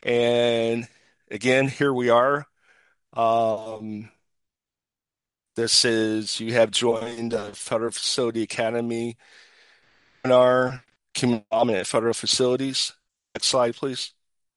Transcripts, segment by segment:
And again, here we are. Um, you have joined the Federal Facility Academy webinar, Community Involvement at Federal Facilities. Next slide, please.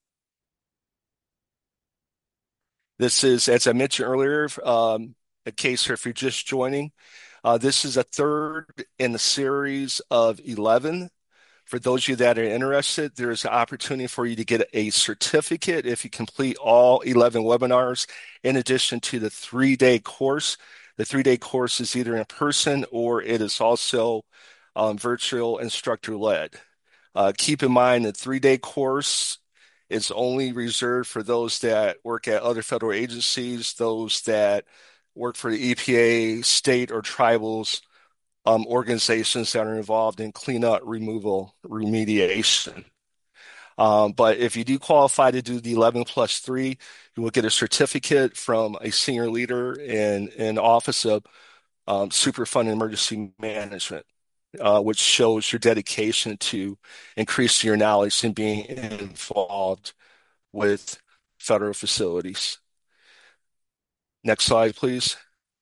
This is, as I mentioned earlier, a case here if you're just joining. This is a third in the series of 11. For those of you that are interested, there's an opportunity for you to get a certificate if you complete all 11 webinars, in addition to the 3-day course. The 3-day course is either in person or it is also virtual instructor led. Keep in mind the 3-day course is only reserved for those that work at other federal agencies, those that work for the EPA, state or tribals, organizations that are involved in cleanup, removal, remediation. But if you do qualify to do the 11 plus 3, you will get a certificate from a senior leader in Office of Superfund Emergency Management, which shows your dedication to increasing your knowledge and being involved with federal facilities. Next slide, please.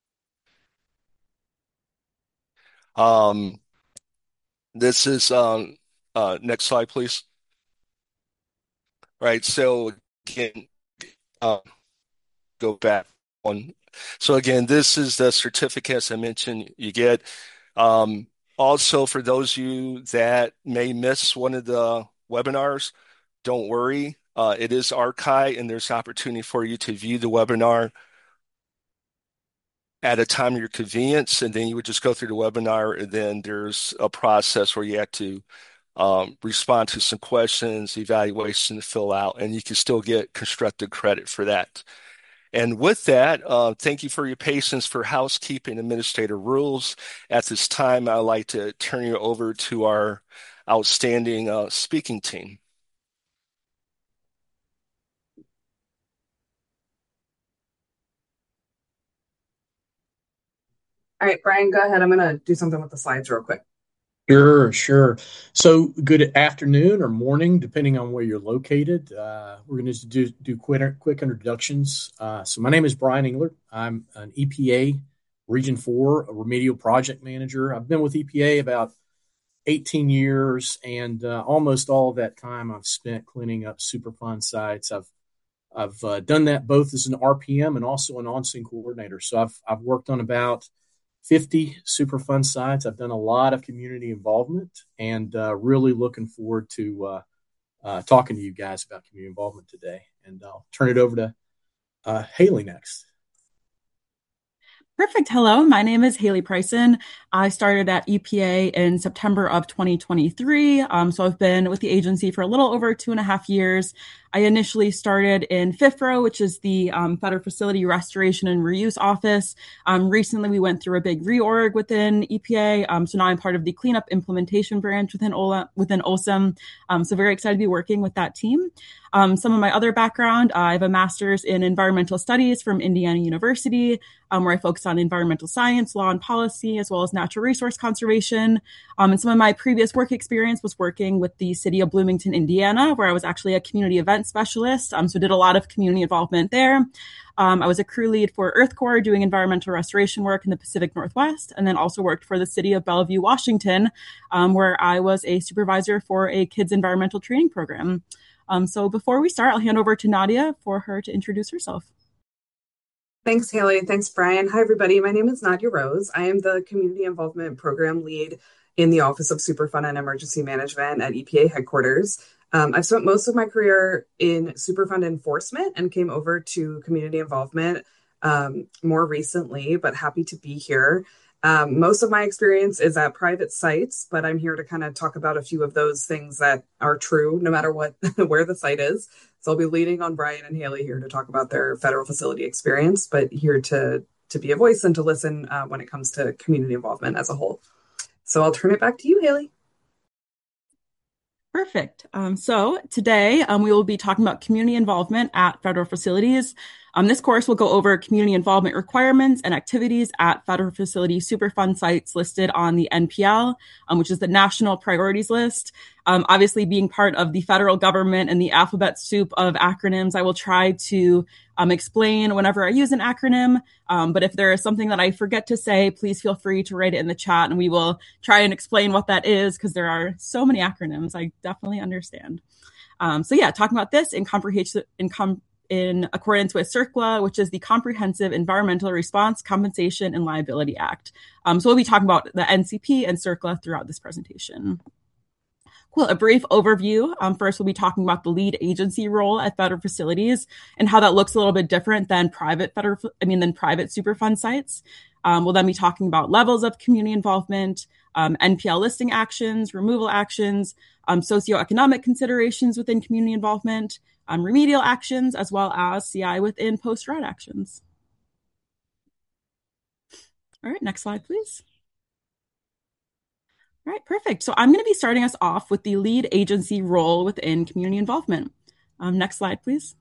This is next slide, please. Right. So again, uh, go back one. So again, this is the certificates I mentioned you get. Also, for those of you that may miss one of the webinars, don't worry. It is archived and there's opportunity for you to view the webinar at a time of your convenience. And then you would just go through the webinar and then there's a process where you have to respond to some questions, evaluation to fill out, and you can still get constructive credit for that. And with that, thank you for your patience for housekeeping administrative rules. At this time, I'd like to turn you over to our outstanding speaking team. All right, Brian, go ahead. I'm going to do something with the slides real quick. Sure. So good afternoon or morning, depending on where you're located. We're going to do quick introductions. So my name is Brian Engler. I'm an EPA Region 4 a remedial project manager. I've been with EPA about 18 years, and almost all of that time I've spent cleaning up Superfund sites. I've done that both as an RPM and also an on-scene coordinator. So I've worked on about 50 Superfund sites. I've done a lot of community involvement and really looking forward to talking to you guys about community involvement today. And I'll turn it over to Haley next. Perfect. Hello, my name is Haley Pryson. I started at EPA in September of 2023. So I've been with the agency for a little over 2.5 years. I initially started in FIFRA, which is the Federal Facility Restoration and Reuse Office. Recently, we went through a big reorg within EPA. So now I'm part of the Cleanup Implementation Branch within OSIM. So very excited to be working with that team. Some of my other background, I have a master's in environmental studies from Indiana University, where I focus on environmental science, law and policy, as well as natural resource conservation. And some of my previous work experience was working with the city of Bloomington, Indiana, where I was actually a community event specialist. So did a lot of community involvement there. I was a crew lead for Earth Corps doing environmental restoration work in the Pacific Northwest, and then also worked for the city of Bellevue, Washington, where I was a supervisor for a kids environmental training program. So before we start, I'll hand over to Nadia for her to introduce herself. Thanks, Haley. Thanks, Brian. Hi, everybody. My name is Nadia Rose. I am the Community Involvement Program Lead in the Office of Superfund and Emergency Management at EPA headquarters. I've spent most of my career in Superfund enforcement and came over to community involvement more recently, but happy to be here. Most of my experience is at private sites, but I'm here to kind of talk about a few of those things that are true no matter what, where the site is. So I'll be leaning on Brian and Haley here to talk about their federal facility experience, but here to be a voice and to listen when it comes to community involvement as a whole. So I'll turn it back to you, Haley. Perfect. So today we will be talking about community involvement at federal facilities. This course will go over community involvement requirements and activities at federal facility Superfund sites listed on the NPL, which is the National Priorities List. Obviously, being part of the federal government and the alphabet soup of acronyms, I will try to explain whenever I use an acronym. But if there is something that I forget to say, please feel free to write it in the chat and we will try and explain what that is because there are so many acronyms. I definitely understand. Talking about this in accordance with CERCLA, which is the Comprehensive Environmental Response, Compensation, and Liability Act. So we'll be talking about the NCP and CERCLA throughout this presentation. Cool. A brief overview. First, we'll be talking about the lead agency role at federal facilities and how that looks a little bit different than private Superfund sites. We'll then be talking about levels of community involvement, NPL listing actions, removal actions, socioeconomic considerations within community involvement, remedial actions, as well as CI within post-RAD actions. All right, next slide, please. All right, perfect. So I'm going to be starting us off with the lead agency role within community involvement. Next slide, please.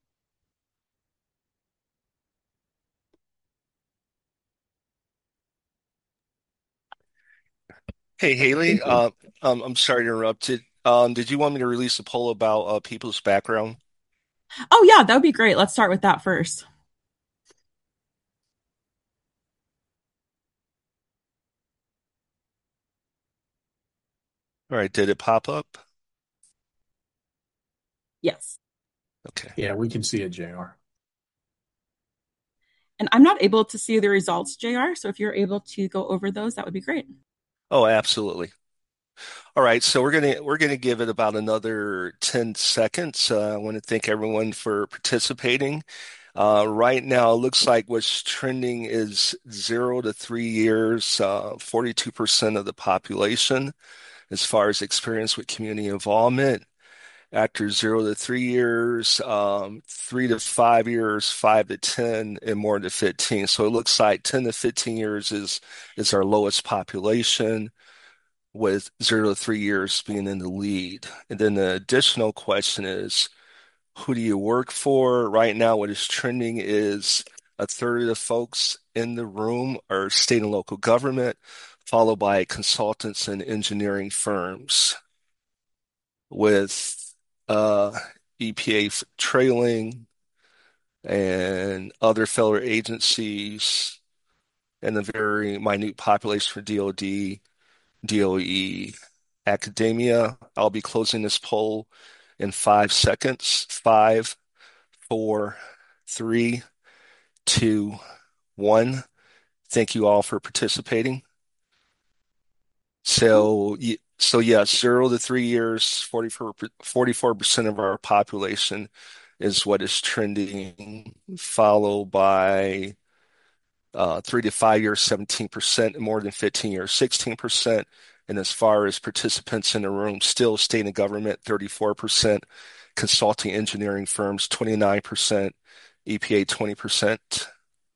Hey, Haley, I'm sorry to interrupt it. Did you want me to release a poll about people's background? Oh, yeah, that would be great. Let's start with that first. All right, did it pop up? Yes. Okay. Yeah, we can see it, JR. And I'm not able to see the results, JR, so if you're able to go over those, that would be great. Oh, absolutely. All right, so we're gonna give it about another 10 seconds. I want to thank everyone for participating. Right now, it looks like what's trending is 0 to 3 years, 42% of the population as far as experience with community involvement. After 0 to 3 years, 3 to 5 years, 5 to 10, and more to 15. So it looks like 10 to 15 years is our lowest population, with 0 to 3 years being in the lead. And then the additional question is, who do you work for? Right now, what is trending is a third of the folks in the room are state and local government, followed by consultants and engineering firms, with EPA trailing and other federal agencies and a very minute population for DoD, DOE, academia. I'll be closing this poll in 5 seconds. 5, 4, 3, 2, 1. Thank you all for participating. So yes, 0 to 3 years, 44% of our population is what is trending, followed by 3 to 5 years, 17%, and more than 15 years, 16%. And as far as participants in the room, still state and government, 34%, consulting engineering firms, 29%, EPA, 20%.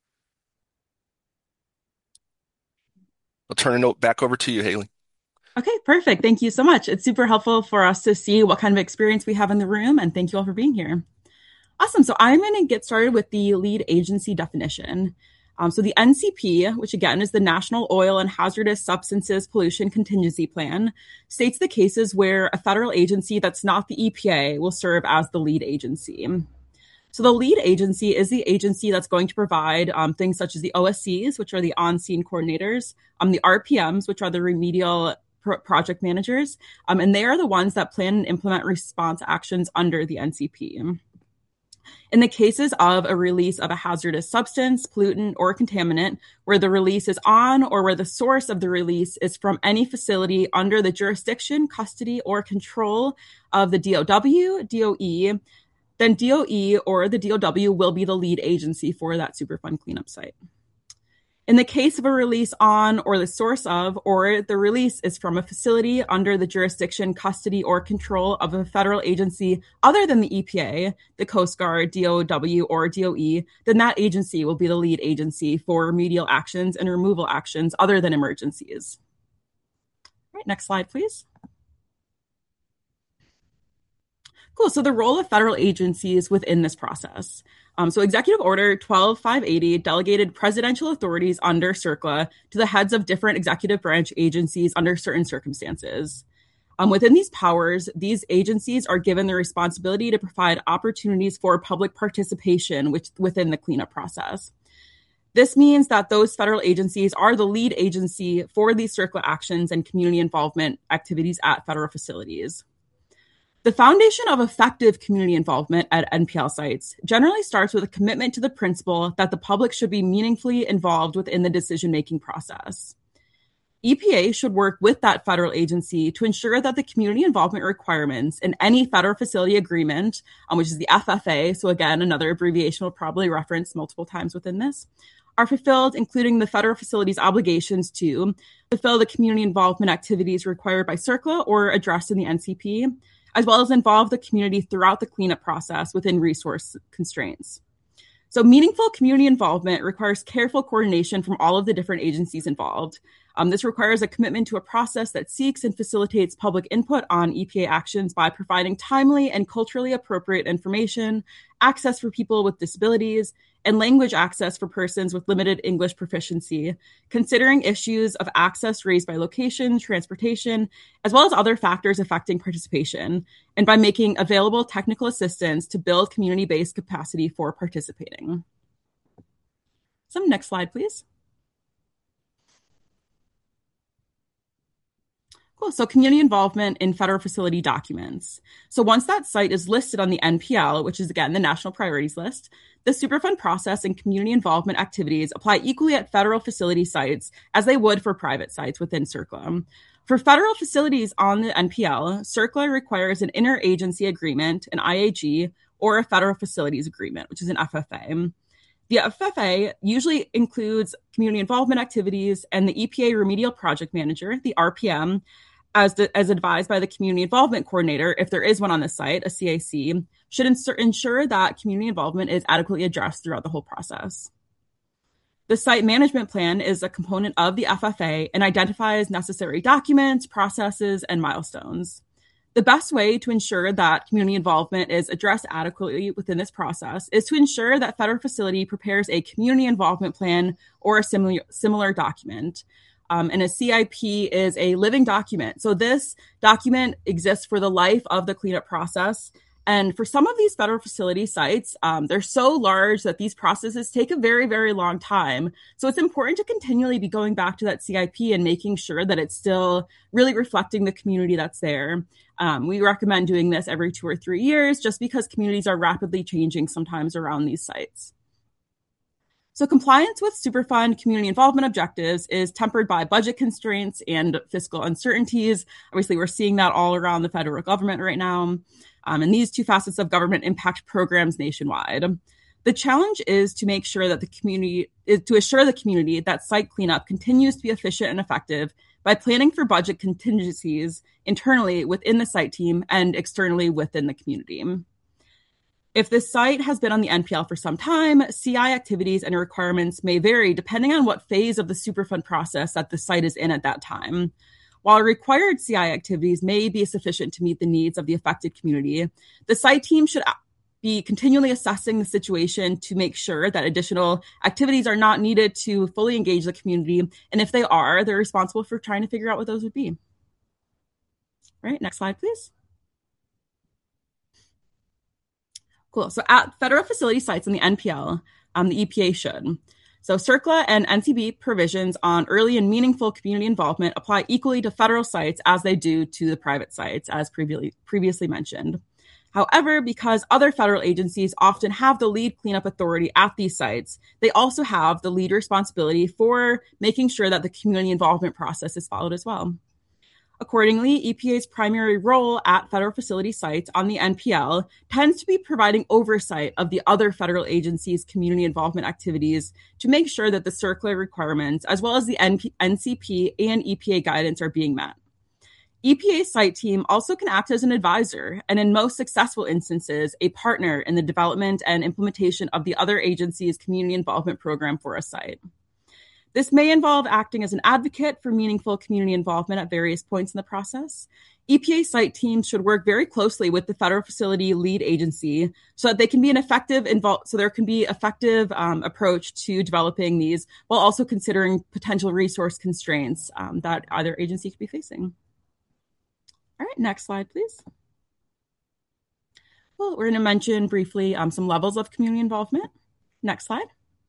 I'll turn it back over to you, Haley. Okay, perfect. Thank you so much. It's super helpful for us to see what kind of experience we have in the room, and thank you all for being here. Awesome. So I'm going to get started with the lead agency definition. So the NCP, which again is the National Oil and Hazardous Substances Pollution Contingency Plan, states the cases where a federal agency that's not the EPA will serve as the lead agency. So the lead agency is the agency that's going to provide things such as the OSCs, which are the on-scene coordinators, the RPMs, which are the remedial project managers, and they are the ones that plan and implement response actions under the NCP. In the cases of a release of a hazardous substance, pollutant, or contaminant, where the release is on or where the source of the release is from any facility under the jurisdiction, custody, or control of the DOW, DOE, then DOE or the DOW will be the lead agency for that Superfund cleanup site. In the case of a release on or the source of, or the release is from a facility under the jurisdiction, custody, or control of a federal agency other than the EPA, the Coast Guard, DOW, or DOE, then that agency will be the lead agency for remedial actions and removal actions other than emergencies. All right, next slide, please. Cool. So the role of federal agencies within this process. So Executive Order 12580 delegated presidential authorities under CERCLA to the heads of different executive branch agencies under certain circumstances. Within these powers, these agencies are given the responsibility to provide opportunities for public participation within the cleanup process. This means that those federal agencies are the lead agency for these CERCLA actions and community involvement activities at federal facilities. The foundation of effective community involvement at NPL sites generally starts with a commitment to the principle that the public should be meaningfully involved within the decision-making process. EPA should work with that federal agency to ensure that the community involvement requirements in any federal facility agreement, which is the FFA, so again, another abbreviation will probably reference multiple times within this, are fulfilled, including the federal facility's obligations to fulfill the community involvement activities required by CERCLA or addressed in the NCP, as well as involve the community throughout the cleanup process within resource constraints. So meaningful community involvement requires careful coordination from all of the different agencies involved. This requires a commitment to a process that seeks and facilitates public input on EPA actions by providing timely and culturally appropriate information, access for people with disabilities, and language access for persons with limited English proficiency, considering issues of access raised by location, transportation, as well as other factors affecting participation, and by making available technical assistance to build community-based capacity for participating. So next slide, please. Cool. So community involvement in federal facility documents. So once that site is listed on the NPL, which is again the National Priorities List, the Superfund process and community involvement activities apply equally at federal facility sites as they would for private sites within CERCLA. For federal facilities on the NPL, CERCLA requires an interagency agreement, an IAG, or a federal facilities agreement, which is an FFA. The FFA usually includes community involvement activities and the EPA Remedial Project Manager, the RPM, as advised by the Community Involvement Coordinator, if there is one on the site, a CIC, should ensure that community involvement is adequately addressed throughout the whole process. The site management plan is a component of the FFA and identifies necessary documents, processes, and milestones. The best way to ensure that community involvement is addressed adequately within this process is to ensure that federal facility prepares a community involvement plan or a similar document. And a CIP is a living document. So this document exists for the life of the cleanup process. And for some of these federal facility sites, they're so large that these processes take a very, very long time. So it's important to continually be going back to that CIP and making sure that it's still really reflecting the community that's there. We recommend doing this every 2 or 3 years just because communities are rapidly changing sometimes around these sites. So compliance with Superfund community involvement objectives is tempered by budget constraints and fiscal uncertainties. Obviously, we're seeing that all around the federal government right now. And these two facets of government impact programs nationwide. The challenge is to make sure that assure the community that site cleanup continues to be efficient and effective by planning for budget contingencies internally within the site team and externally within the community. If the site has been on the NPL for some time, CI activities and requirements may vary depending on what phase of the Superfund process that the site is in at that time. While required CI activities may be sufficient to meet the needs of the affected community, the site team should be continually assessing the situation to make sure that additional activities are not needed to fully engage the community. And if they are, they're responsible for trying to figure out what those would be. All right, next slide, please. Cool. So at federal facility sites in the NPL, the EPA should. So CERCLA and NCB provisions on early and meaningful community involvement apply equally to federal sites as they do to the private sites, as previously mentioned. However, because other federal agencies often have the lead cleanup authority at these sites, they also have the lead responsibility for making sure that the community involvement process is followed as well. Accordingly, EPA's primary role at federal facility sites on the NPL tends to be providing oversight of the other federal agencies' community involvement activities to make sure that the CERCLA requirements, as well as the NCP and EPA guidance, are being met. EPA's site team also can act as an advisor and, in most successful instances, a partner in the development and implementation of the other agency's community involvement program for a site. This may involve acting as an advocate for meaningful community involvement at various points in the process. EPA site teams should work very closely with the federal facility lead agency so that they can be there can be effective approach to developing these while also considering potential resource constraints that either agency could be facing. All right, next slide, please. Well, we're going to mention briefly some levels of community involvement. Next slide.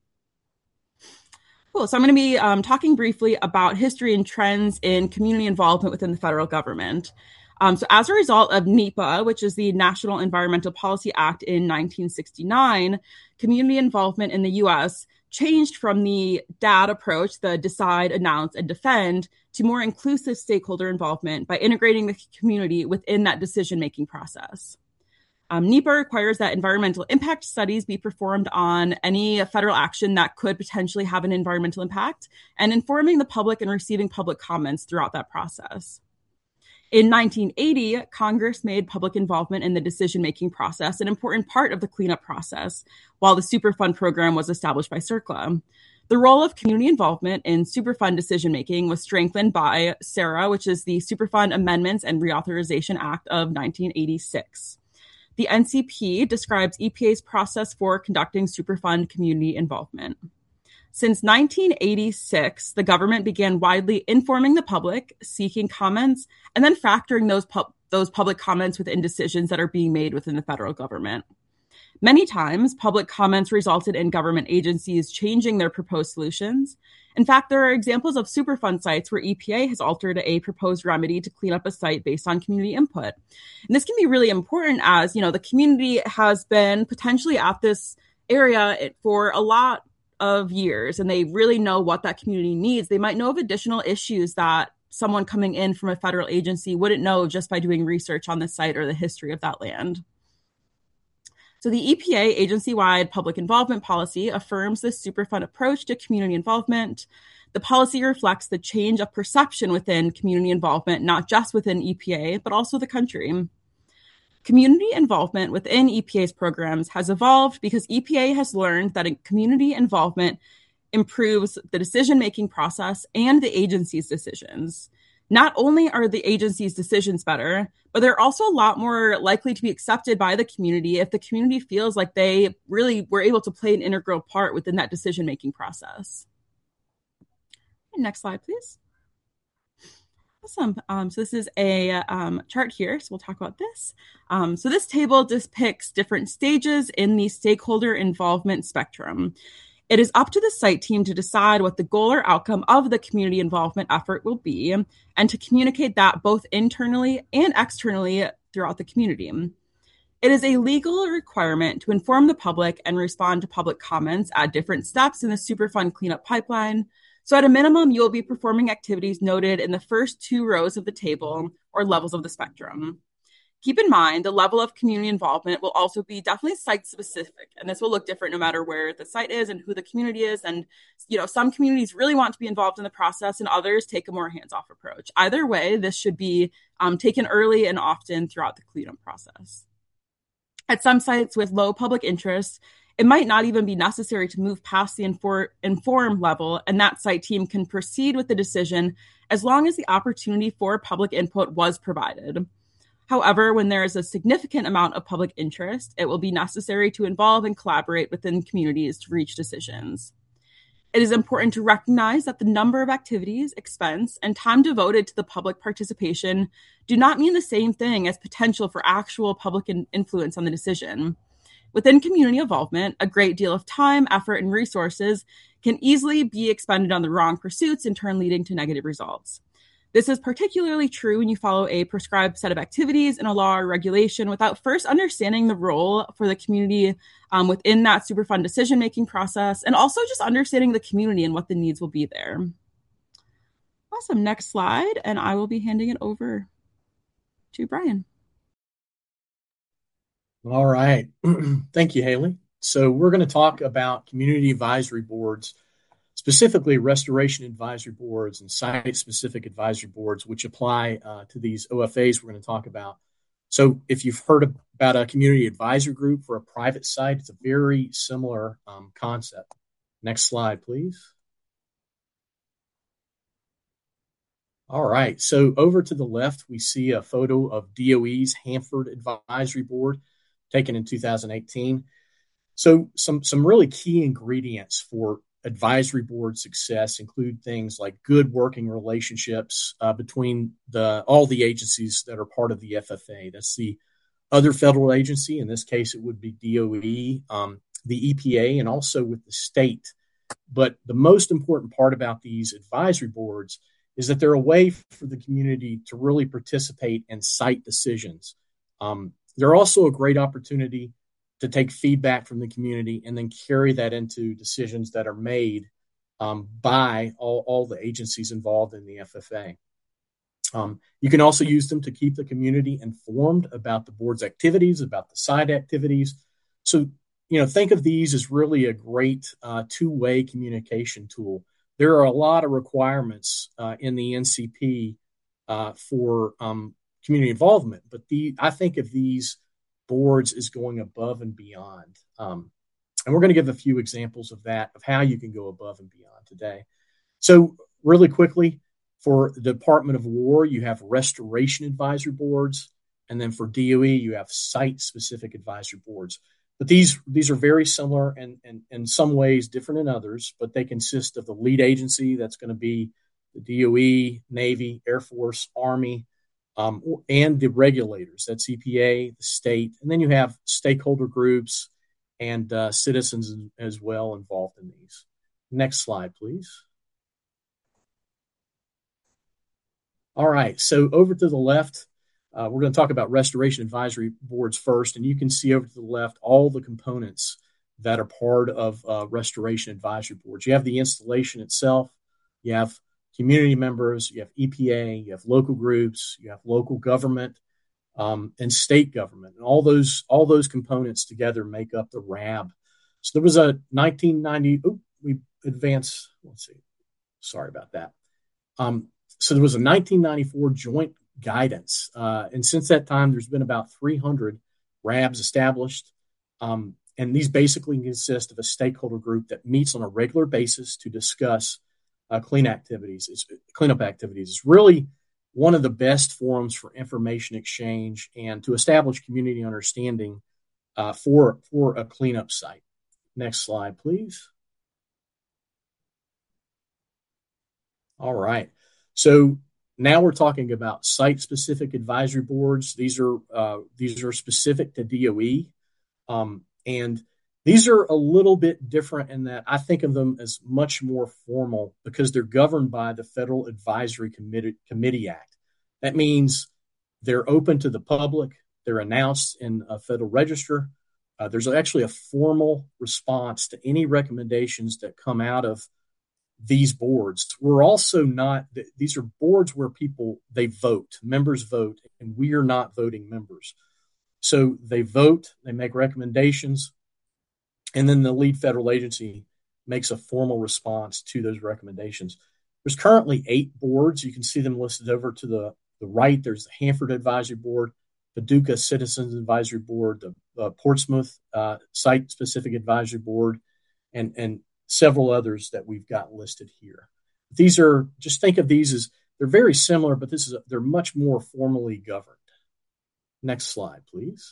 Cool. So I'm going to be talking briefly about history and trends in community involvement within the federal government. So as a result of NEPA, which is the National Environmental Policy Act in 1969, community involvement in the U.S. changed from the DAD approach, the decide, announce, and defend, to more inclusive stakeholder involvement by integrating the community within that decision-making process. NEPA requires that environmental impact studies be performed on any federal action that could potentially have an environmental impact and informing the public and receiving public comments throughout that process. In 1980, Congress made public involvement in the decision-making process an important part of the cleanup process, while the Superfund program was established by CERCLA. The role of community involvement in Superfund decision-making was strengthened by SARA, which is the Superfund Amendments and Reauthorization Act of 1986. The NCP describes EPA's process for conducting Superfund community involvement. Since 1986, the government began widely informing the public, seeking comments, and then factoring those public comments within decisions that are being made within the federal government. Many times, public comments resulted in government agencies changing their proposed solutions. In fact, there are examples of Superfund sites where EPA has altered a proposed remedy to clean up a site based on community input. And this can be really important as, the community has been potentially at this area for a lot of years, and they really know what that community needs. They might know of additional issues that someone coming in from a federal agency wouldn't know just by doing research on the site or the history of that land. So the EPA agency-wide public involvement policy affirms this Superfund approach to community involvement. The policy reflects the change of perception within community involvement, not just within EPA, but also the country. Community involvement within EPA's programs has evolved because EPA has learned that community involvement improves the decision-making process and the agency's decisions. Not only are the agency's decisions better, but they're also a lot more likely to be accepted by the community if the community feels like they really were able to play an integral part within that decision-making process. Next slide, please. Awesome. So this is a chart here, so we'll talk about this. So this table depicts different stages in the stakeholder involvement spectrum. It is up to the site team to decide what the goal or outcome of the community involvement effort will be, and to communicate that both internally and externally throughout the community. It is a legal requirement to inform the public and respond to public comments at different steps in the Superfund cleanup pipeline. So at a minimum, you will be performing activities noted in the first two rows of the table or levels of the spectrum. Keep in mind, the level of community involvement will also be definitely site-specific, and this will look different no matter where the site is and who the community is. And, some communities really want to be involved in the process and others take a more hands-off approach. Either way, this should be taken early and often throughout the cleanup process. At some sites with low public interest, it might not even be necessary to move past the inform level, and that site team can proceed with the decision as long as the opportunity for public input was provided. However, when there is a significant amount of public interest, it will be necessary to involve and collaborate within communities to reach decisions. It is important to recognize that the number of activities, expense, and time devoted to the public participation do not mean the same thing as potential for actual public influence on the decision. Within community involvement, a great deal of time, effort, and resources can easily be expended on the wrong pursuits, in turn leading to negative results. This is particularly true when you follow a prescribed set of activities in a law or regulation without first understanding the role for the community within that Superfund decision-making process, and also just understanding the community and what the needs will be there. Awesome. Next slide, and I will be handing it over to Brian. All right. Thank you, Haley. So we're going to talk about community advisory boards, specifically restoration advisory boards and site-specific advisory boards, which apply to these OFAs we're going to talk about. So if you've heard about a community advisory group for a private site, it's a very similar concept. Next slide, please. All right. So over to the left, we see a photo of DOE's Hanford Advisory Board taken in 2018. So some really key ingredients for advisory board success include things like good working relationships between all the agencies that are part of the FFA. That's the other federal agency. In this case, it would be DOE, the EPA, and also with the state. But the most important part about these advisory boards is that they're a way for the community to really participate and cite decisions. They're also a great opportunity to take feedback from the community and then carry that into decisions that are made by all the agencies involved in the FFA. You can also use them to keep the community informed about the board's activities, about the side activities. So, think of these as really a great two-way communication tool. There are a lot of requirements in the NCP for community involvement, but I think of these boards as going above and beyond. And we're going to give a few examples of that, of how you can go above and beyond today. So really quickly, for the Department of War, you have restoration advisory boards. And then for DOE, you have site-specific advisory boards. But these are very similar and in some ways different in others, but they consist of the lead agency. That's going to be the DOE, Navy, Air Force, Army, and the regulators. That's EPA, the state. And then you have stakeholder groups and citizens as well involved in these. Next slide, please. All right, so over to the left, we're going to talk about restoration advisory boards first, and you can see over to the left all the components that are part of restoration advisory boards. You have the installation itself, you have community members, you have EPA, you have local groups, you have local government, and state government, and all those components together make up the RAB. So there was a 1990. We advance. Let's see. Sorry about that. So there was a 1994 joint guidance. And since that time, there's been about 300 RABs established. And these basically consist of a stakeholder group that meets on a regular basis to discuss cleanup activities. It's really one of the best forums for information exchange and to establish community understanding for a cleanup site. Next slide, please. All right. So now we're talking about site-specific advisory boards. These are specific to DOE, and these are a little bit different in that I think of them as much more formal because they're governed by the Federal Advisory Committee Act. That means they're open to the public. They're announced in a Federal Register. There's actually a formal response to any recommendations that come out of these boards. We're also not, these are boards where members vote, and we are not voting members. So they vote, they make recommendations, and then the lead federal agency makes a formal response to those recommendations. There's currently 8 boards. You can see them listed over to the right. There's the Hanford Advisory Board, Paducah Citizens Advisory Board, the Portsmouth Site-Specific Advisory Board, and several others that we've got listed here. Just think of these as they're very similar, but they're much more formally governed. Next slide, please.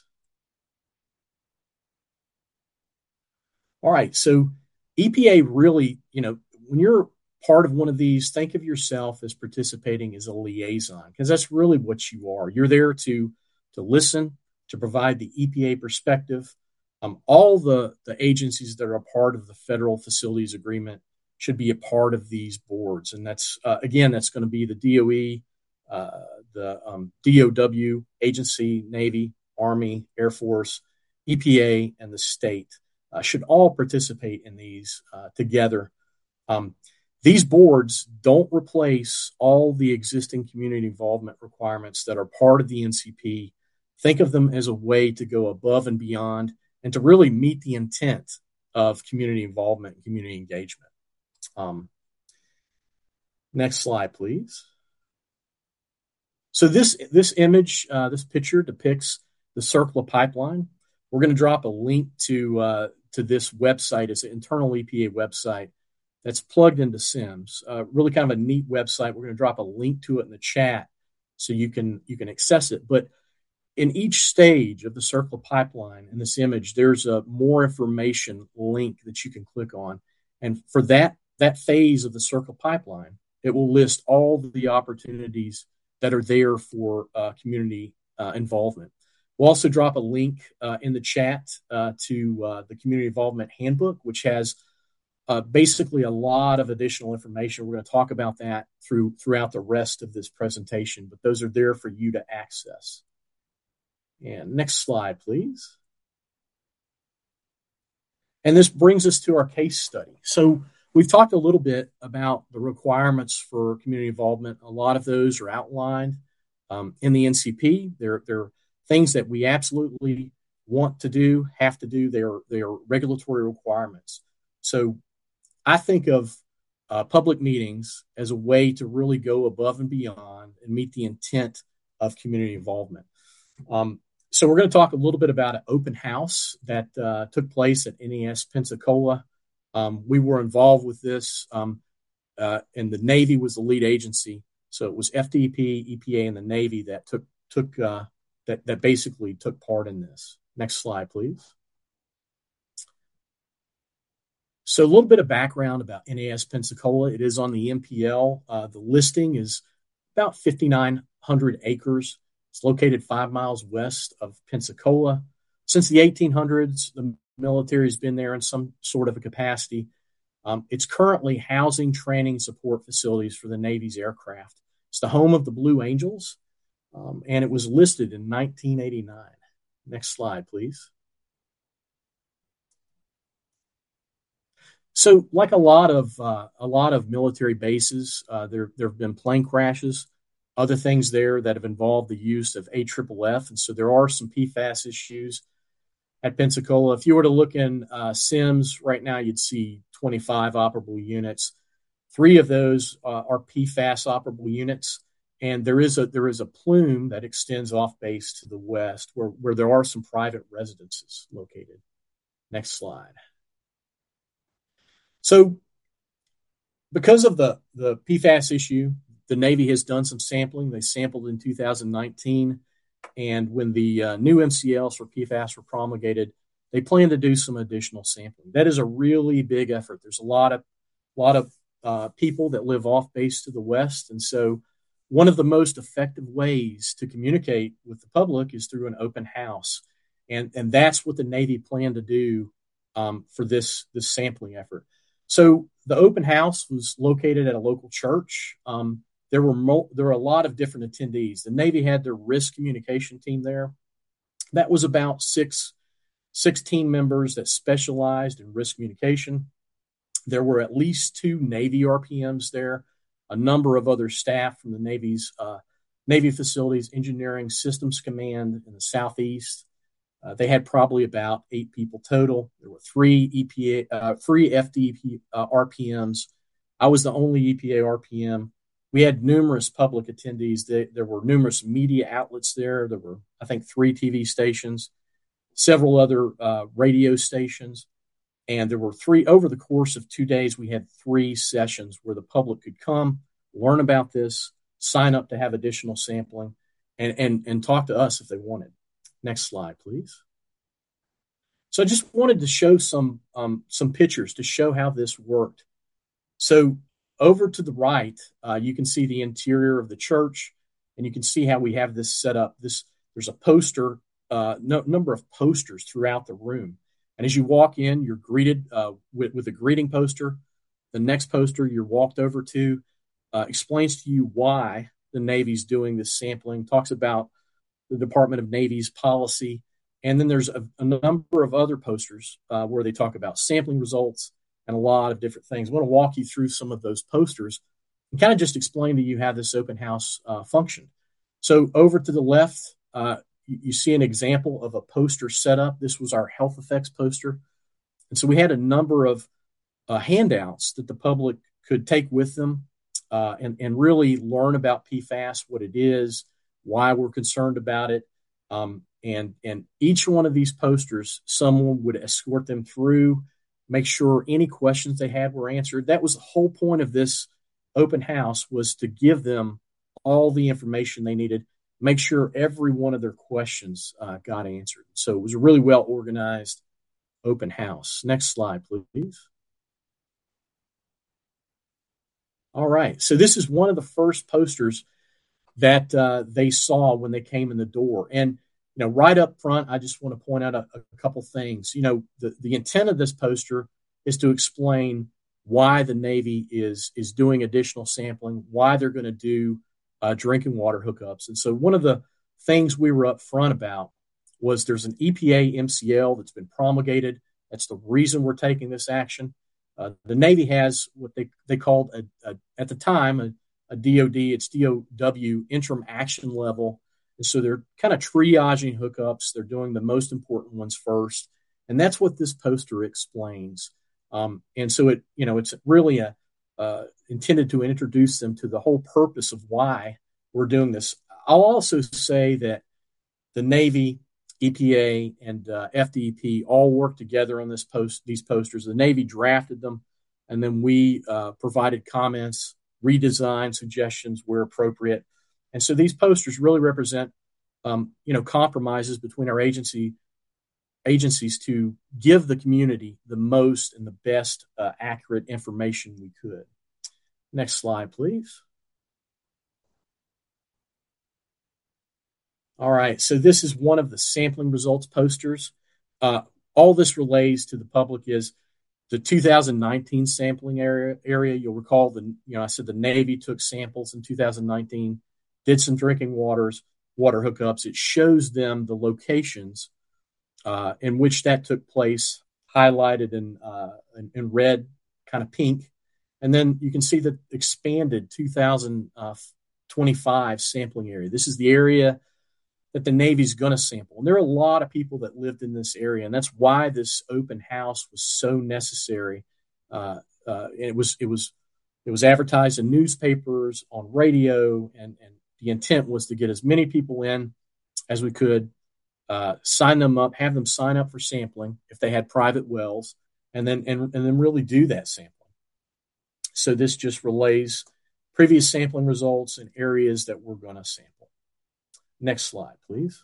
All right, so EPA really, when you're part of one of these, think of yourself as participating as a liaison, because that's really what you are. You're there to listen, to provide the EPA perspective. All the agencies that are a part of the Federal Facilities Agreement should be a part of these boards. And that's going to be the DOE, the DOW agency, Navy, Army, Air Force, EPA, and the state should all participate in these together. These boards don't replace all the existing community involvement requirements that are part of the NCP. Think of them as a way to go above and beyond and to really meet the intent of community involvement and community engagement. Next slide, please. So this image, this picture depicts the CERCLA pipeline. We're going to drop a link to this website. It's an internal EPA website that's plugged into SIMS. Really kind of a neat website. We're going to drop a link to it in the chat so you can access it. But in each stage of the CERCLA pipeline in this image, there's a more information link that you can click on. And for that phase of the CERCLA pipeline, it will list all the opportunities that are there for community involvement. We'll also drop a link in the chat to the Community Involvement Handbook, which has basically a lot of additional information. We're going to talk about that throughout the rest of this presentation, but those are there for you to access. And next slide, please. And this brings us to our case study. So we've talked a little bit about the requirements for community involvement. A lot of those are outlined in the NCP. They're things that we absolutely want to do, have to do. They are regulatory requirements. So I think of public meetings as a way to really go above and beyond and meet the intent of community involvement. So we're going to talk a little bit about an open house that took place at NES Pensacola. We were involved with this, and the Navy was the lead agency. So it was FDP, EPA, and the Navy that that basically took part in this. Next slide, please. So a little bit of background about NES Pensacola. It is on the MPL. The listing is about 5,900 acres. It's located 5 miles west of Pensacola. Since the 1800s, the military has been there in some sort of a capacity. It's currently housing, training, support facilities for the Navy's aircraft. It's the home of the Blue Angels, and it was listed in 1989. Next slide, please. So, like a lot of military bases, there have been plane crashes, other things there that have involved the use of AFFF, and so there are some PFAS issues at Pensacola. If you were to look in SIMS right now, you'd see 25 operable units. 3 of those are PFAS operable units, and there is a plume that extends off base to the west, where there are some private residences located. Next slide. So because of the PFAS issue, the Navy has done some sampling. They sampled in 2019, and when the new MCLs for PFAS were promulgated, they plan to do some additional sampling. That is a really big effort. There's a lot of people that live off base to the west, and so one of the most effective ways to communicate with the public is through an open house, and that's what the Navy planned to do for this sampling effort. So the open house was located at a local church. There were a lot of different attendees. The Navy had their risk communication team there. That was about six team members that specialized in risk communication. There were at least 2 Navy RPMs there, a number of other staff from the Navy's Navy facilities, engineering systems command in the Southeast. They had probably about 8 people total. There were 3 FDP RPMs. I was the only EPA RPM. We had numerous public attendees. There were numerous media outlets there. There were, I think, 3 TV stations, several other radio stations. And there were 3, over the course of 2 days, we had 3 sessions where the public could come, learn about this, sign up to have additional sampling, and talk to us if they wanted. Next slide, please. So I just wanted to show some pictures to show how this worked. So over to the right, you can see the interior of the church, and you can see how we have this set up. There's a poster, number of posters throughout the room. And as you walk in, you're greeted with a greeting poster. The next poster you're walked over to explains to you why the Navy's doing this sampling, talks about the Department of Navy's policy. And then there's a number of other posters where they talk about sampling results and a lot of different things. I want to walk you through some of those posters and kind of just explain to you how this open house functioned. So over to the left, you see an example of a poster setup. This was our health effects poster. And so we had a number of handouts that the public could take with them and really learn about PFAS, what it is, why we're concerned about it. And each one of these posters, someone would escort them through make sure any questions they had were answered. That was the whole point of this open house, was to give them all the information they needed, make sure every one of their questions got answered. So it was a really well organized open house. Next slide, please. All right. So this is one of the first posters that they saw when they came in the door. And right up front, I just want to point out a couple things. The intent of this poster is to explain why the Navy is doing additional sampling, why they're going to do drinking water hookups. And so one of the things we were up front about was there's an EPA MCL that's been promulgated. That's the reason we're taking this action. The Navy has what they called at the time a DOD, it's DOW interim action level. And so they're kind of triaging hookups. They're doing the most important ones first. And that's what this poster explains. And so it's really intended to introduce them to the whole purpose of why we're doing this. I'll also say that the Navy, EPA, and FDEP all worked together on these posters. The Navy drafted them, and then we provided comments, redesign suggestions where appropriate. And so these posters really represent, compromises between our agencies to give the community the most and the best accurate information we could. Next slide, please. All right, so this is one of the sampling results posters. All this relays to the public is the 2019 sampling area. You'll recall I said the Navy took samples in 2019, did some drinking water hookups. It shows them the locations in which that took place, highlighted in red, kind of pink. And then you can see the expanded 2025 sampling area. This is the area that the Navy's going to sample. And there are a lot of people that lived in this area, and that's why this open house was so necessary. It was advertised in newspapers, on radio, and the intent was to get as many people in as we could, sign them up, have them sign up for sampling if they had private wells, and then really do that sampling. So this just relays previous sampling results in areas that we're going to sample. Next slide, please.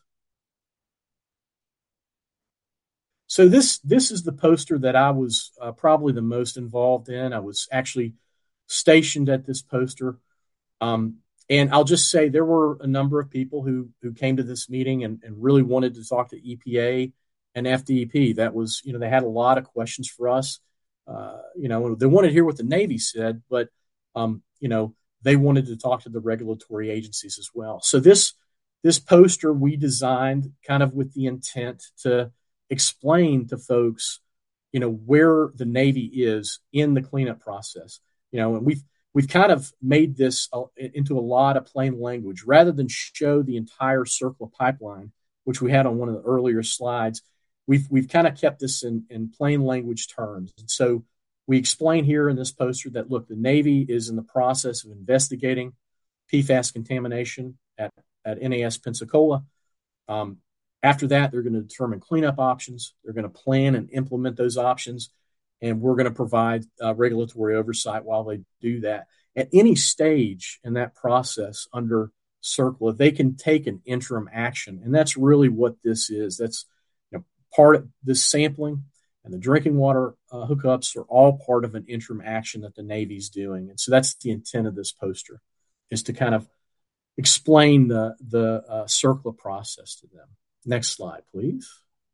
So this is the poster that I was probably the most involved in. I was actually stationed at this poster. And I'll just say there were a number of people who came to this meeting and really wanted to talk to EPA and FDEP. That was, they had a lot of questions for us. They wanted to hear what the Navy said, but, they wanted to talk to the regulatory agencies as well. So this poster we designed kind of with the intent to explain to folks, where the Navy is in the cleanup process. And we've kind of made this into a lot of plain language rather than show the entire circle of pipeline, which we had on one of the earlier slides. We've kind of kept this in plain language terms. And so we explain here in this poster that, look, the Navy is in the process of investigating PFAS contamination at NAS Pensacola. After that, they're going to determine cleanup options. They're going to plan and implement those options, and we're going to provide regulatory oversight while they do that. At any stage in that process under CERCLA, they can take an interim action, and that's really what this is. That's part of this sampling, and the drinking water hookups are all part of an interim action that the Navy's doing. And so that's the intent of this poster, is to kind of explain the CERCLA process to them. Next slide, please.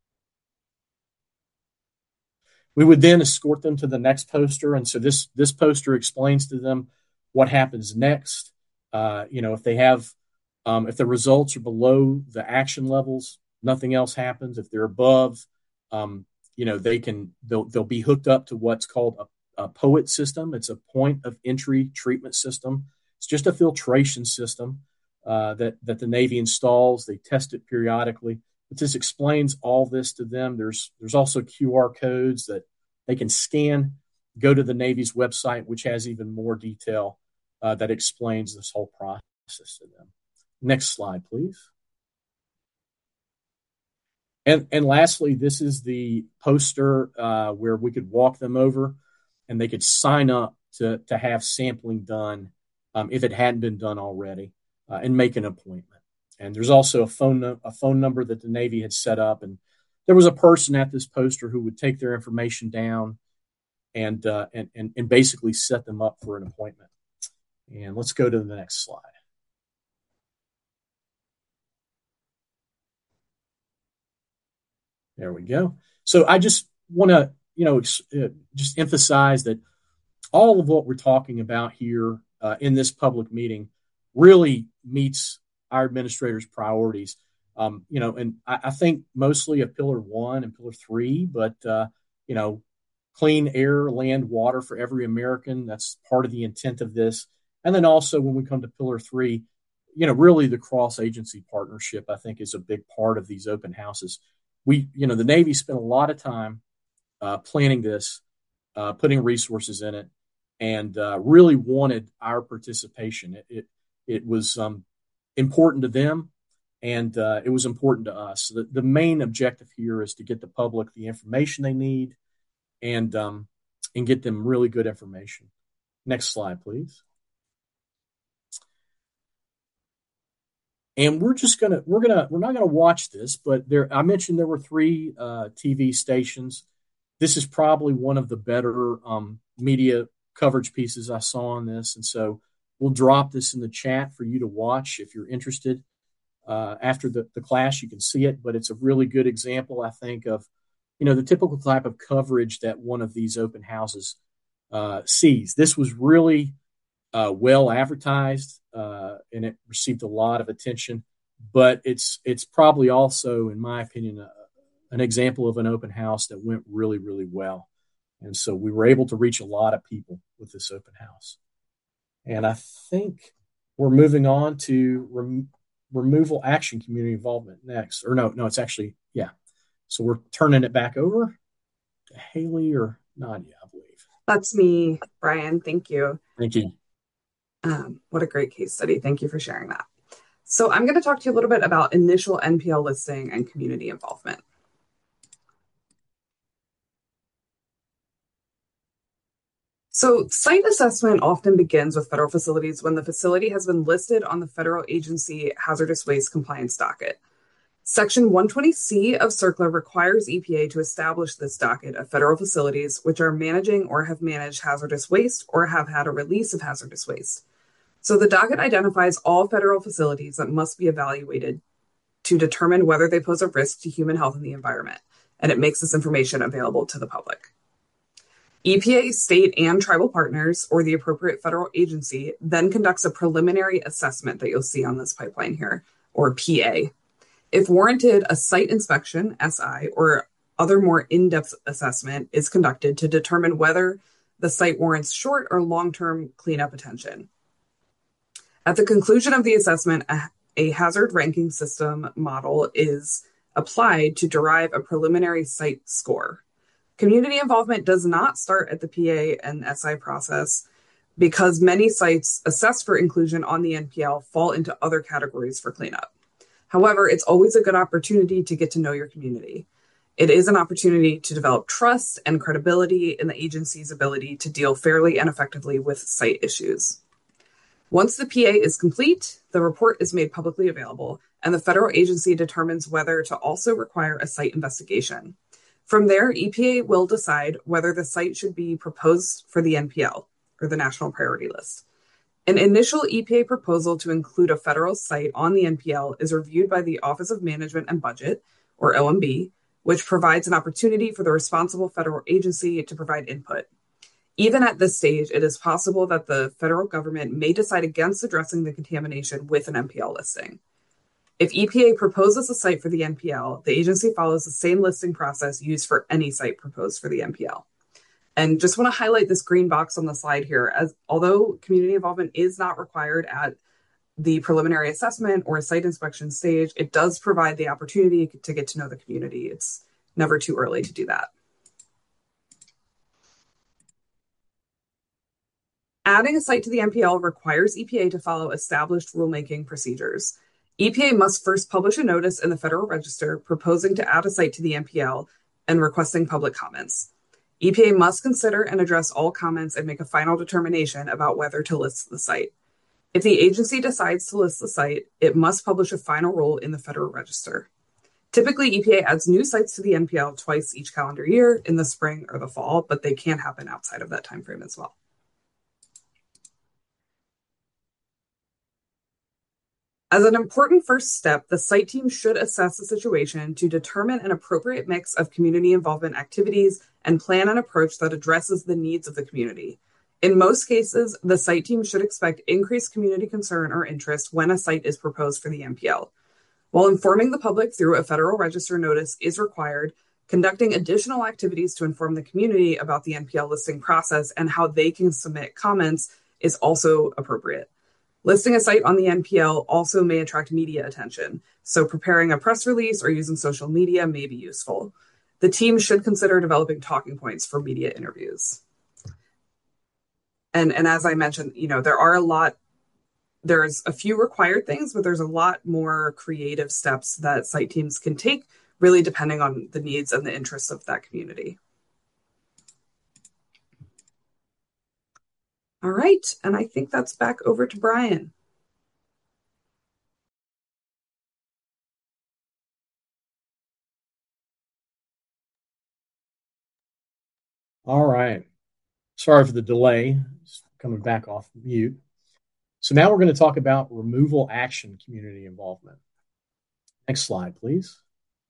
We would then escort them to the next poster. And so this poster explains to them what happens next. If they have, if the results are below the action levels, nothing else happens. If they're above, they'll be hooked up to what's called a POET system. It's a point of entry treatment system. It's just a filtration system that the Navy installs. They test it periodically. But this explains all this to them. There's also QR codes that they can scan, go to the Navy's website, which has even more detail that explains this whole process to them. Next slide, please. And lastly, this is the poster where we could walk them over and they could sign up to have sampling done if it hadn't been done already and make an appointment. And there's also a phone number that the Navy had set up. And there was a person at this poster who would take their information down and basically set them up for an appointment. And let's go to the next slide. There we go. So I just want to, just emphasize that all of what we're talking about here in this public meeting really meets our administrators' priorities. And I think mostly of Pillar 1 and Pillar 3, but, clean air, land, water for every American. That's part of the intent of this. And then also when we come to Pillar 3, really the cross-agency partnership, I think, is a big part of these open houses. The Navy spent a lot of time planning this, putting resources in it, and really wanted our participation. It was important to them, and it was important to us. The main objective here is to get the public the information they need, and get them really good information. Next slide, please. And we're not gonna watch this, but I mentioned there were 3 TV stations. This is probably one of the better media coverage pieces I saw on this, and so we'll drop this in the chat for you to watch if you're interested. After the class, you can see it, but it's a really good example, I think, of the typical type of coverage that one of these open houses sees. This was really well advertised, and it received a lot of attention. But it's probably also, in my opinion, an example of an open house that went really, really well. And so we were able to reach a lot of people with this open house. And I think we're moving on to removal action community involvement next. Or no, it's actually, yeah. So we're turning it back over to Haley or Nadia, I believe. That's me, Brian. Thank you. Thank you. What a great case study. Thank you for sharing that. So I'm going to talk to you a little bit about initial NPL listing and community involvement. So site assessment often begins with federal facilities when the facility has been listed on the federal agency hazardous waste compliance docket. Section 120C of CERCLA requires EPA to establish this docket of federal facilities which are managing or have managed hazardous waste or have had a release of hazardous waste. So the docket identifies all federal facilities that must be evaluated to determine whether they pose a risk to human health and the environment, and it makes this information available to the public. EPA, state, and tribal partners, or the appropriate federal agency, then conducts a preliminary assessment that you'll see on this pipeline here, or PA. If warranted, a site inspection, SI, or other more in-depth assessment is conducted to determine whether the site warrants short or long-term cleanup attention. At the conclusion of the assessment, a hazard ranking system model is applied to derive a preliminary site score. Community involvement does not start at the PA and SI process because many sites assessed for inclusion on the NPL fall into other categories for cleanup. However, it's always a good opportunity to get to know your community. It is an opportunity to develop trust and credibility in the agency's ability to deal fairly and effectively with site issues. Once the PA is complete, the report is made publicly available, and the federal agency determines whether to also require a site investigation. From there, EPA will decide whether the site should be proposed for the NPL, or the National Priority List. An initial EPA proposal to include a federal site on the NPL is reviewed by the Office of Management and Budget, or OMB, which provides an opportunity for the responsible federal agency to provide input. Even at this stage, it is possible that the federal government may decide against addressing the contamination with an NPL listing. If EPA proposes a site for the NPL, the agency follows the same listing process used for any site proposed for the NPL. And just want to highlight this green box on the slide here, as although community involvement is not required at the preliminary assessment or site inspection stage, it does provide the opportunity to get to know the community. It's never too early to do that. Adding a site to the NPL requires EPA to follow established rulemaking procedures. EPA must first publish a notice in the Federal Register proposing to add a site to the NPL and requesting public comments. EPA must consider and address all comments and make a final determination about whether to list the site. If the agency decides to list the site, it must publish a final rule in the Federal Register. Typically, EPA adds new sites to the NPL twice each calendar year, in the spring or the fall, but they can happen outside of that time frame as well. As an important first step, the site team should assess the situation to determine an appropriate mix of community involvement activities and plan an approach that addresses the needs of the community. In most cases, the site team should expect increased community concern or interest when a site is proposed for the NPL. While informing the public through a Federal Register notice is required, conducting additional activities to inform the community about the NPL listing process and how they can submit comments is also appropriate. Listing a site on the NPL also may attract media attention, so preparing a press release or using social media may be useful. The team should consider developing talking points for media interviews. And as I mentioned, there's a few required things, but there's a lot more creative steps that site teams can take, really depending on the needs and the interests of that community. All right, and I think that's back over to Brian. All right. Sorry for the delay. Just coming back off mute. So now we're going to talk about removal action community involvement. Next slide, please.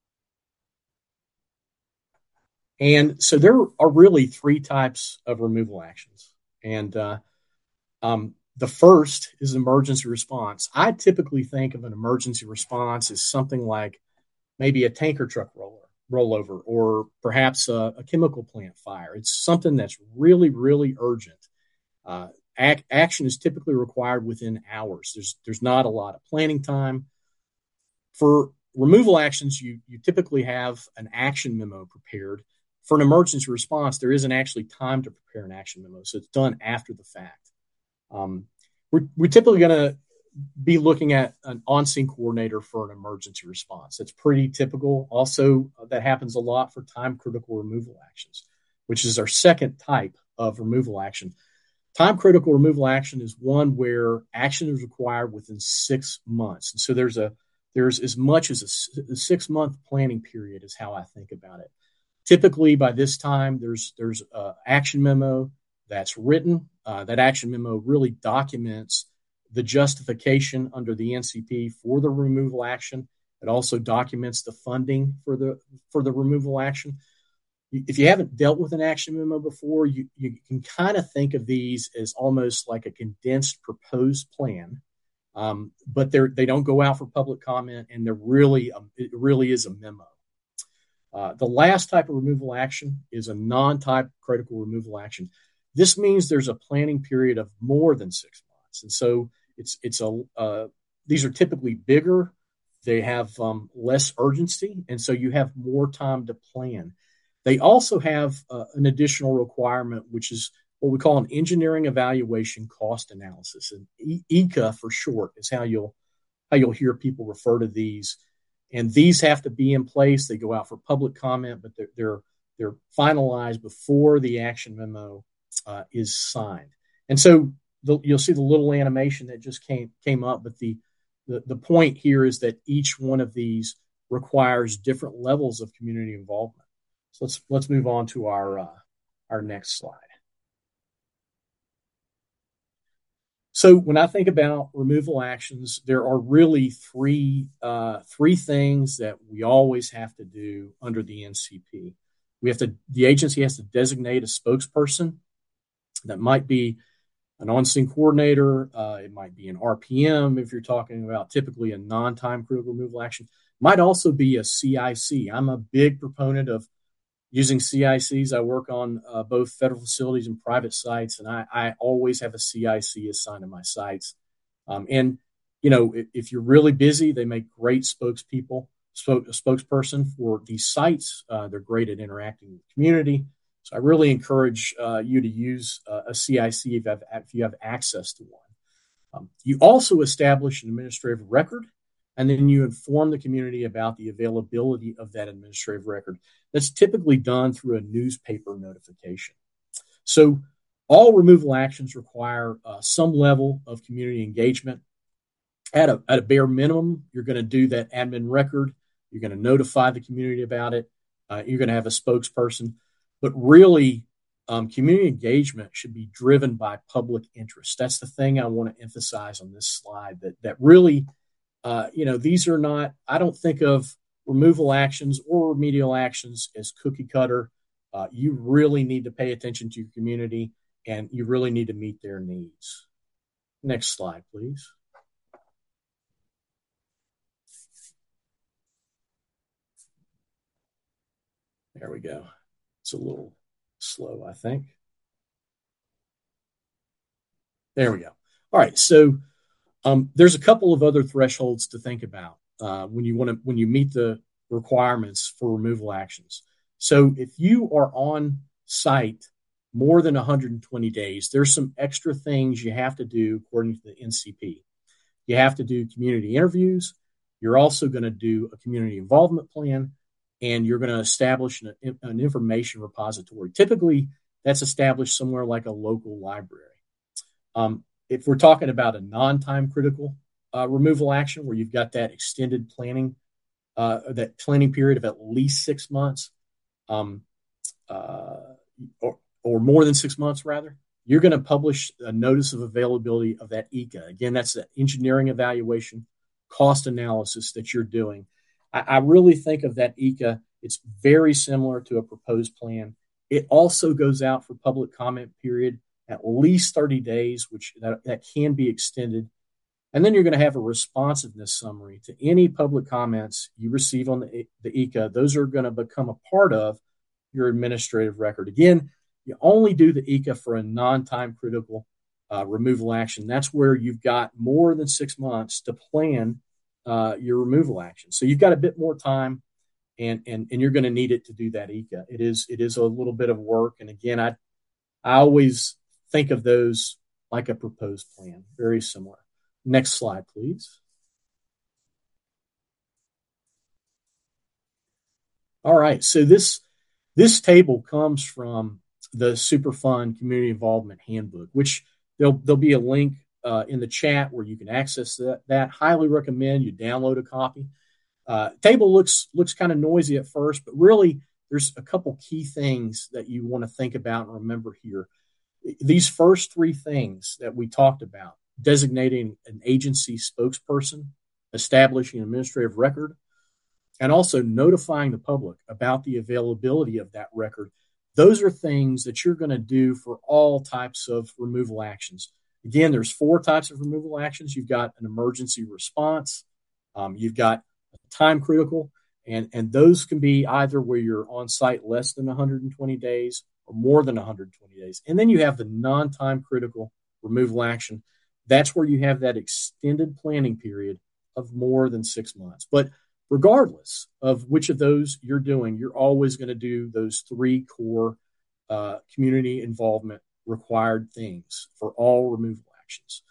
And so there are really three types of removal actions. And the first is emergency response. I typically think of an emergency response as something like maybe a tanker truck rollover, or perhaps a chemical plant fire. It's something that's really, really urgent. Action is typically required within hours. There's not a lot of planning time. For removal actions, you typically have an action memo prepared. For an emergency response, there isn't actually time to prepare an action memo, so it's done after the fact. We're typically going to be looking at an on-scene coordinator for an emergency response. That's pretty typical. Also, that happens a lot for time-critical removal actions, which is our second type of removal action. Time-critical removal action is one where action is required within 6 months. And so there's as much as a 6-month planning period is how I think about it. Typically, by this time, there's an action memo that's written. That action memo really documents the justification under the NCP for the removal action. It also documents the funding for the removal action. If you haven't dealt with an action memo before, you can kind of think of these as almost like a condensed proposed plan, but they don't go out for public comment, and it really is a memo. The last type of removal action is a non-type critical removal action. This means there's a planning period of more than 6 months, and so these are typically bigger. They have less urgency, and so you have more time to plan. They also have an additional requirement, which is what we call an engineering evaluation cost analysis, and EECA for short is how you'll hear people refer to these. And these have to be in place. They go out for public comment, but they're finalized before the action memo is signed. And so you'll see the little animation that just came up, but the point here is that each one of these requires different levels of community involvement. So let's move on to our next slide. So when I think about removal actions, there are really three things that we always have to do under the NCP. The agency has to designate a spokesperson. That might be an on-scene coordinator. It might be an RPM if you're talking about typically a non-time critical removal action. Might also be a CIC. I'm a big proponent of using CICs. I work on both federal facilities and private sites, and I always have a CIC assigned to my sites. And, if you're really busy, they make great spokesperson for these sites. They're great at interacting with the community. So I really encourage you to use a CIC if you have access to one. You also establish an administrative record. and then you inform the community about the availability of that administrative record. That's typically done through a newspaper notification. So all removal actions require some level of community engagement. At a bare minimum, you're going to do that admin record. You're going to notify the community about it. You're going to have a spokesperson. But really, community engagement should be driven by public interest. That's the thing I want to emphasize on this slide, that really, these are not, I don't think of removal actions or remedial actions as cookie cutter. You really need to pay attention to your community, and you really need to meet their needs. Next slide, please. There we go. It's a little slow, I think. There we go. All right. So there's a couple of other thresholds to think about when you meet the requirements for removal actions. So if you are on site more than 120 days, there's some extra things you have to do according to the NCP. You have to do community interviews. You're also going to do a community involvement plan, and you're going to establish an information repository. Typically, that's established somewhere like a local library. If we're talking about a non-time critical removal action where you've got that extended planning, that planning period of at least 6 months, or more than 6 months, rather, you're going to publish a notice of availability of that ECA. Again, that's the engineering evaluation cost analysis that you're doing. I really think of that ECA. It's very similar to a proposed plan. It also goes out for public comment period at least 30 days, which that can be extended. And then you're going to have a responsiveness summary to any public comments you receive on the ECA. Those are going to become a part of your administrative record. Again, you only do the ECA for a non-time critical removal action. That's where you've got more than 6 months to plan your removal action. So you've got a bit more time, and you're going to need it to do that ECA. It is a little bit of work. And again, I always think of those like a proposed plan, very similar. Next slide, please. All right. So this table comes from the Superfund Community Involvement Handbook, which there'll be a link in the chat where you can access that. Highly recommend you download a copy. Table looks kind of noisy at first, but really there's a couple key things that you want to think about and remember here. These first three things that we talked about: designating an agency spokesperson, establishing an administrative record, and also notifying the public about the availability of that record. Those are things that you're going to do for all types of removal actions. Again, there's 4 types of removal actions. You've got an emergency response, you've got time critical, and those can be either where you're on site less than 120 days or more than 120 days. And then you have the non-time critical removal action. That's where you have that extended planning period of more than 6 months. But regardless of which of those you're doing, you're always going to do those 3 core community involvement required things for all removal actions.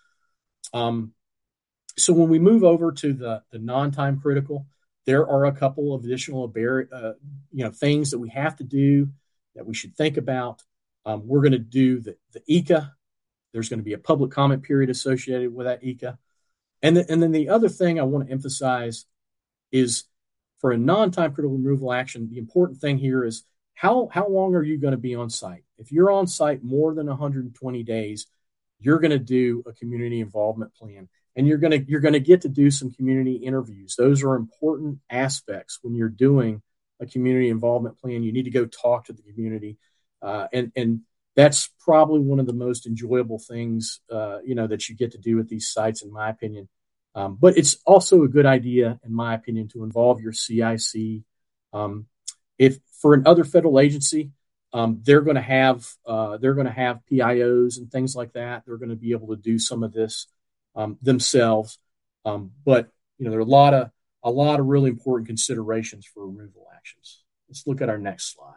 So when we move over to the non-time critical, there are a couple of additional things that we have to do that we should think about. We're going to do the ECA. There's going to be a public comment period associated with that ECA. And then the other thing I want to emphasize is, for a non-time critical removal action, the important thing here is how long are you going to be on site? If you're on site more than 120 days, you're going to do a community involvement plan, and you're going to get to do some community interviews. Those are important aspects when you're doing a community involvement plan. You need to go talk to the community, and that's probably one of the most enjoyable things that you get to do at these sites, in my opinion. But it's also a good idea, in my opinion, to involve your CIC. If for another federal agency, they're going to have PIOs and things like that. They're going to be able to do some of this themselves. But there are a lot of really important considerations for removal actions. Let's look at our next slide.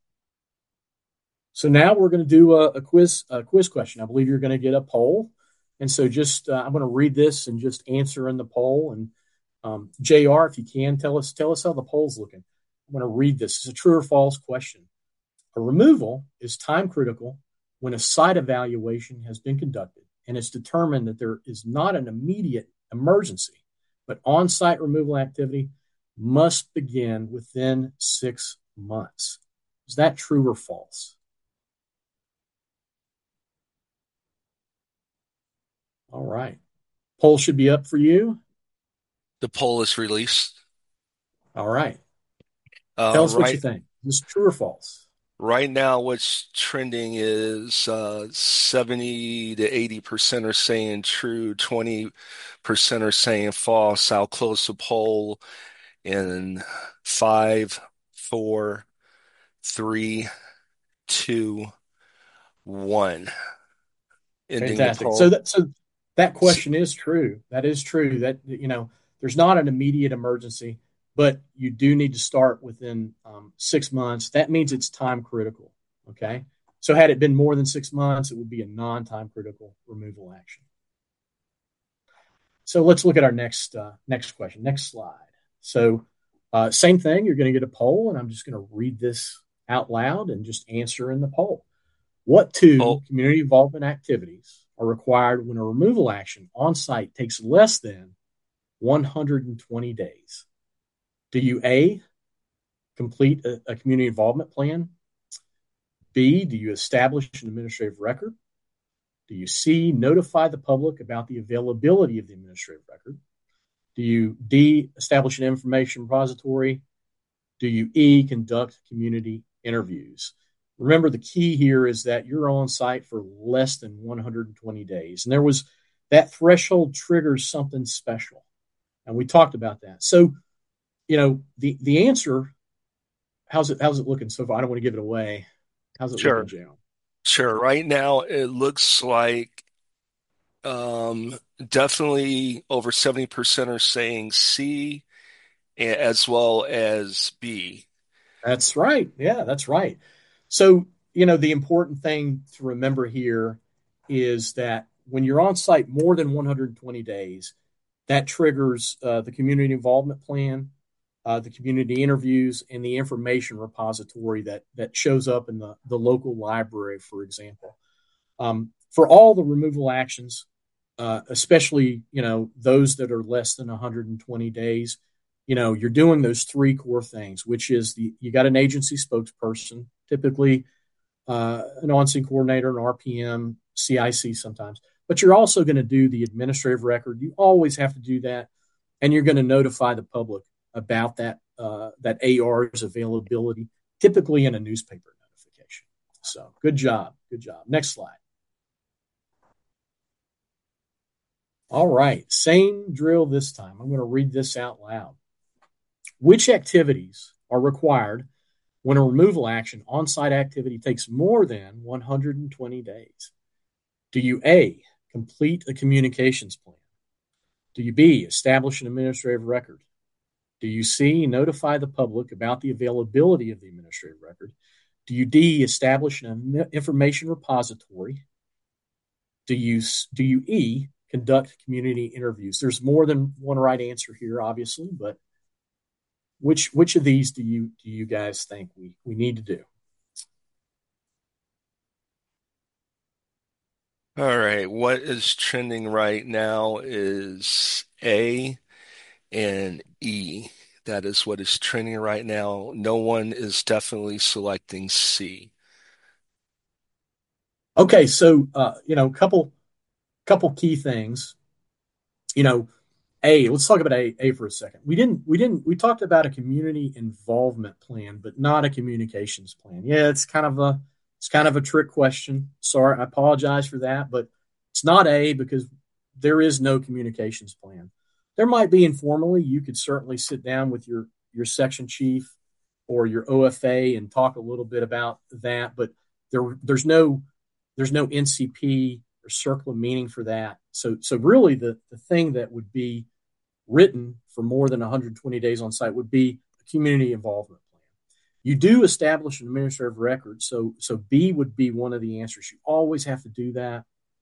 So now we're going to do a quiz question. I believe you're going to get a poll. And so just I'm going to read this and just answer in the poll. And JR, if you can, tell us how the poll's looking. I'm going to read this. It's a true or false question. A removal is time critical when a site evaluation has been conducted and it's determined that there is not an immediate emergency, but on-site removal activity must begin within 6 months. Is that true or false? All right. Poll should be up for you. The poll is released. All right. Tell us what you think. Is this true or false? Right now, what's trending is 70 to 80% are saying true, 20% are saying false. I'll close the poll in 5, 4, 3, 2, 1. Ending the Fantastic. poll. So that question is true. That is true. That there's not an immediate emergency, but you do need to start within 6 months. That means it's time critical. Okay. So had it been more than 6 months, it would be a non-time critical removal action. So let's look at our next question. Next slide. So same thing. You're going to get a poll, and I'm just going to read this out loud and just answer in the poll. What two community involvement activities are required when a removal action on site takes less than 120 days? Do you A, complete a community involvement plan? B, do you establish an administrative record? Do you C, notify the public about the availability of the administrative record? Do you D, establish an information repository? Do you E, conduct community interviews? Remember, the key here is that you're on site for less than 120 days. And there was that threshold triggers something special. And we talked about that. So, the answer, how's it looking so far? I don't want to give it away. How's it looking, Jay? Sure. Right now, it looks like definitely over 70% are saying C as well as B. That's right. Yeah, that's right. So, the important thing to remember here is that when you're on site more than 120 days, that triggers the community involvement plan, the community interviews, and the information repository that shows up in the local library, for example. For all the removal actions, especially, those that are less than 120 days, you're doing those three core things, which is you got an agency spokesperson, typically an on-scene coordinator, an RPM, CIC sometimes, but you're also going to do the administrative record. You always have to do that. And you're going to notify the public about that AR's availability, typically in a newspaper notification. So good job. Good job. Next slide. All right. Same drill this time. I'm going to read this out loud. Which activities are required when a removal action on-site activity takes more than 120 days? Do you A, complete a communications plan? Do you B, establish an administrative record? Do you C, notify the public about the availability of the administrative record? Do you D, establish an information repository? Do you E, conduct community interviews? There's more than one right answer here, obviously, but which of these do you guys think we need to do? All right. What is trending right now is A and E. That is what is trending right now. No one is definitely selecting C. Okay, so couple key things. Let's talk about A for a second. We talked about a community involvement plan, but not a communications plan. Yeah, it's kind of a trick question. Sorry, I apologize for that, but it's not A because there is no communications plan. There might be informally. You could certainly sit down with your section chief or your OFA and talk a little bit about that, but there's no NCP or circle of meaning for that. So really the thing that would be written for more than 120 days on site would be a community involvement plan. You do establish an administrative record. So B would be one of the answers. You always have to do that.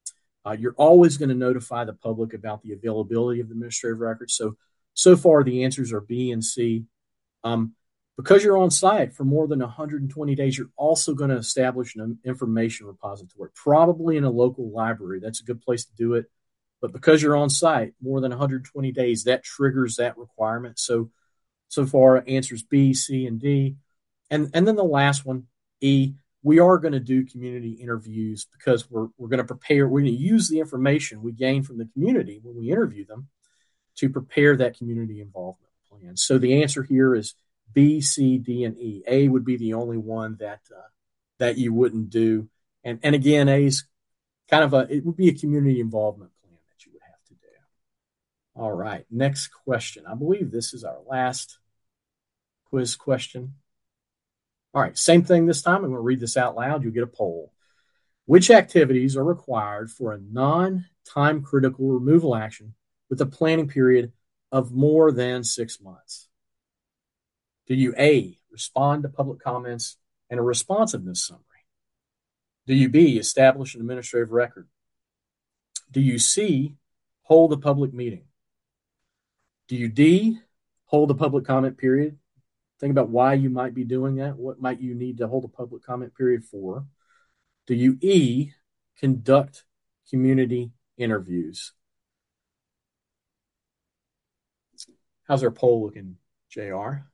You're always going to notify the public about the availability of the administrative records. So far, the answers are B and C. Because you're on site for more than 120 days, you're also going to establish an information repository, probably in a local library. That's a good place to do it. But because you're on site more than 120 days, that triggers that requirement. So far, answers B, C, and D. And then the last one, E, we are going to do community interviews because we're going to prepare. We're going to use the information we gain from the community when we interview them to prepare that community involvement plan. So the answer here is B, C, D, and E. A would be the only one that you wouldn't do. And again, A is it would be a community involvement plan that you would have to do. All right, next question. I believe this is our last quiz question. All right, same thing this time. I'm going to read this out loud. You'll get a poll. Which activities are required for a non-time critical removal action with a planning period of more than 6 months? Do you A, respond to public comments and a responsiveness summary? Do you B, establish an administrative record? Do you C, hold a public meeting? Do you D, hold a public comment period? Think about why you might be doing that. What might you need to hold a public comment period for? Do you E, conduct community interviews? How's our poll looking, JR?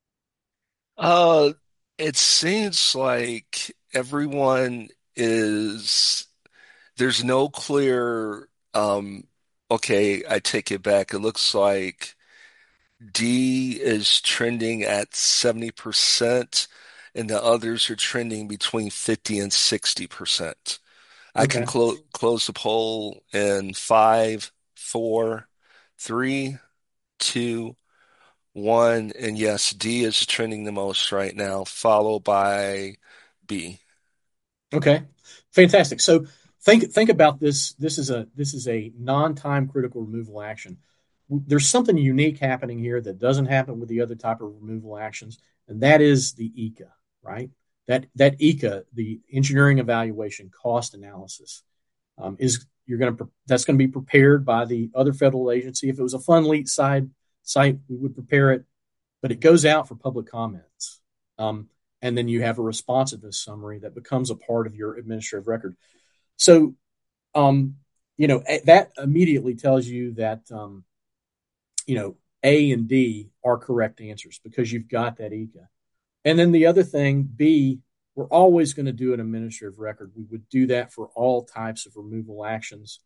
It seems like everyone is, there's no clear, okay, I take it back. It looks like D is trending at 70%, and the others are trending between 50 and 60%. I can Okay. close the poll in 5, 4, 3, 2, 1, and yes, D is trending the most right now, followed by B. Okay. Fantastic. So think about this. This is a non-time critical removal action. There's something unique happening here that doesn't happen with the other type of removal actions, and that is the ECA, right? That ECA, the engineering evaluation cost analysis, that's going to be prepared by the other federal agency. If it was a Fund Lead site, we would prepare it, but it goes out for public comments. And then you have a responsiveness summary that becomes a part of your administrative record. So, that immediately tells you that, A and D are correct answers because you've got that ECA. And then the other thing, B, we're always going to do an administrative record. We would do that for all types of removal actions.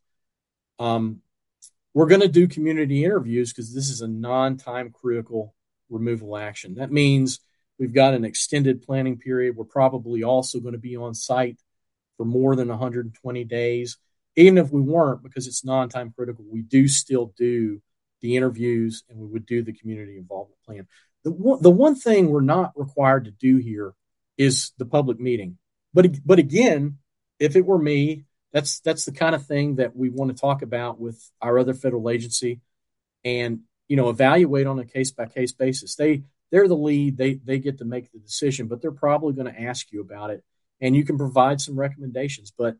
We're going to do community interviews because this is a non-time critical removal action. That means we've got an extended planning period. We're probably also going to be on site for more than 120 days. Even if we weren't, because it's non-time critical, we do still do the interviews and we would do the community involvement plan. The one thing we're not required to do here is the public meeting. But again, if it were me, that's the kind of thing that we want to talk about with our other federal agency and, evaluate on a case-by-case basis. They're the lead. They get to make the decision, but they're probably going to ask you about it, and you can provide some recommendations. But,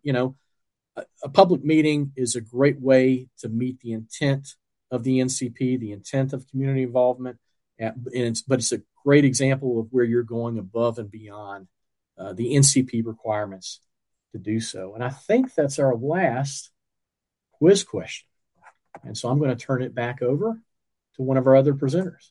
a public meeting is a great way to meet the intent of the NCP, the intent of community involvement, but it's a great example of where you're going above and beyond the NCP requirements to do so. And I think that's our last quiz question. And so I'm going to turn it back over to one of our other presenters.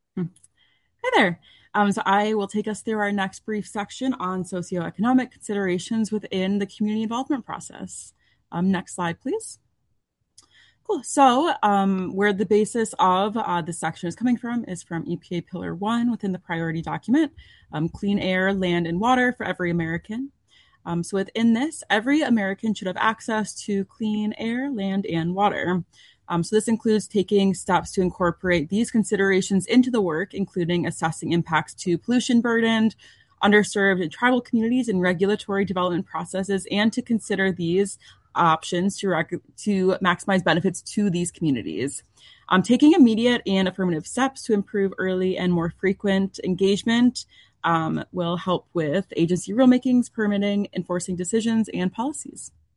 Hi there. So I will take us through our next brief section on socioeconomic considerations within the community involvement process. Next slide, please. Cool. So where the basis of this section is coming from is from EPA Pillar 1 within the priority document, clean air, land, and water for every American. So within this, every American should have access to clean air, land, and water. So this includes taking steps to incorporate these considerations into the work, including assessing impacts to pollution-burdened, underserved, and tribal communities in regulatory development processes, and to consider these options to maximize benefits to these communities. Taking immediate and affirmative steps to improve early and more frequent engagement will help with agency rulemakings, permitting, enforcing decisions, and policies.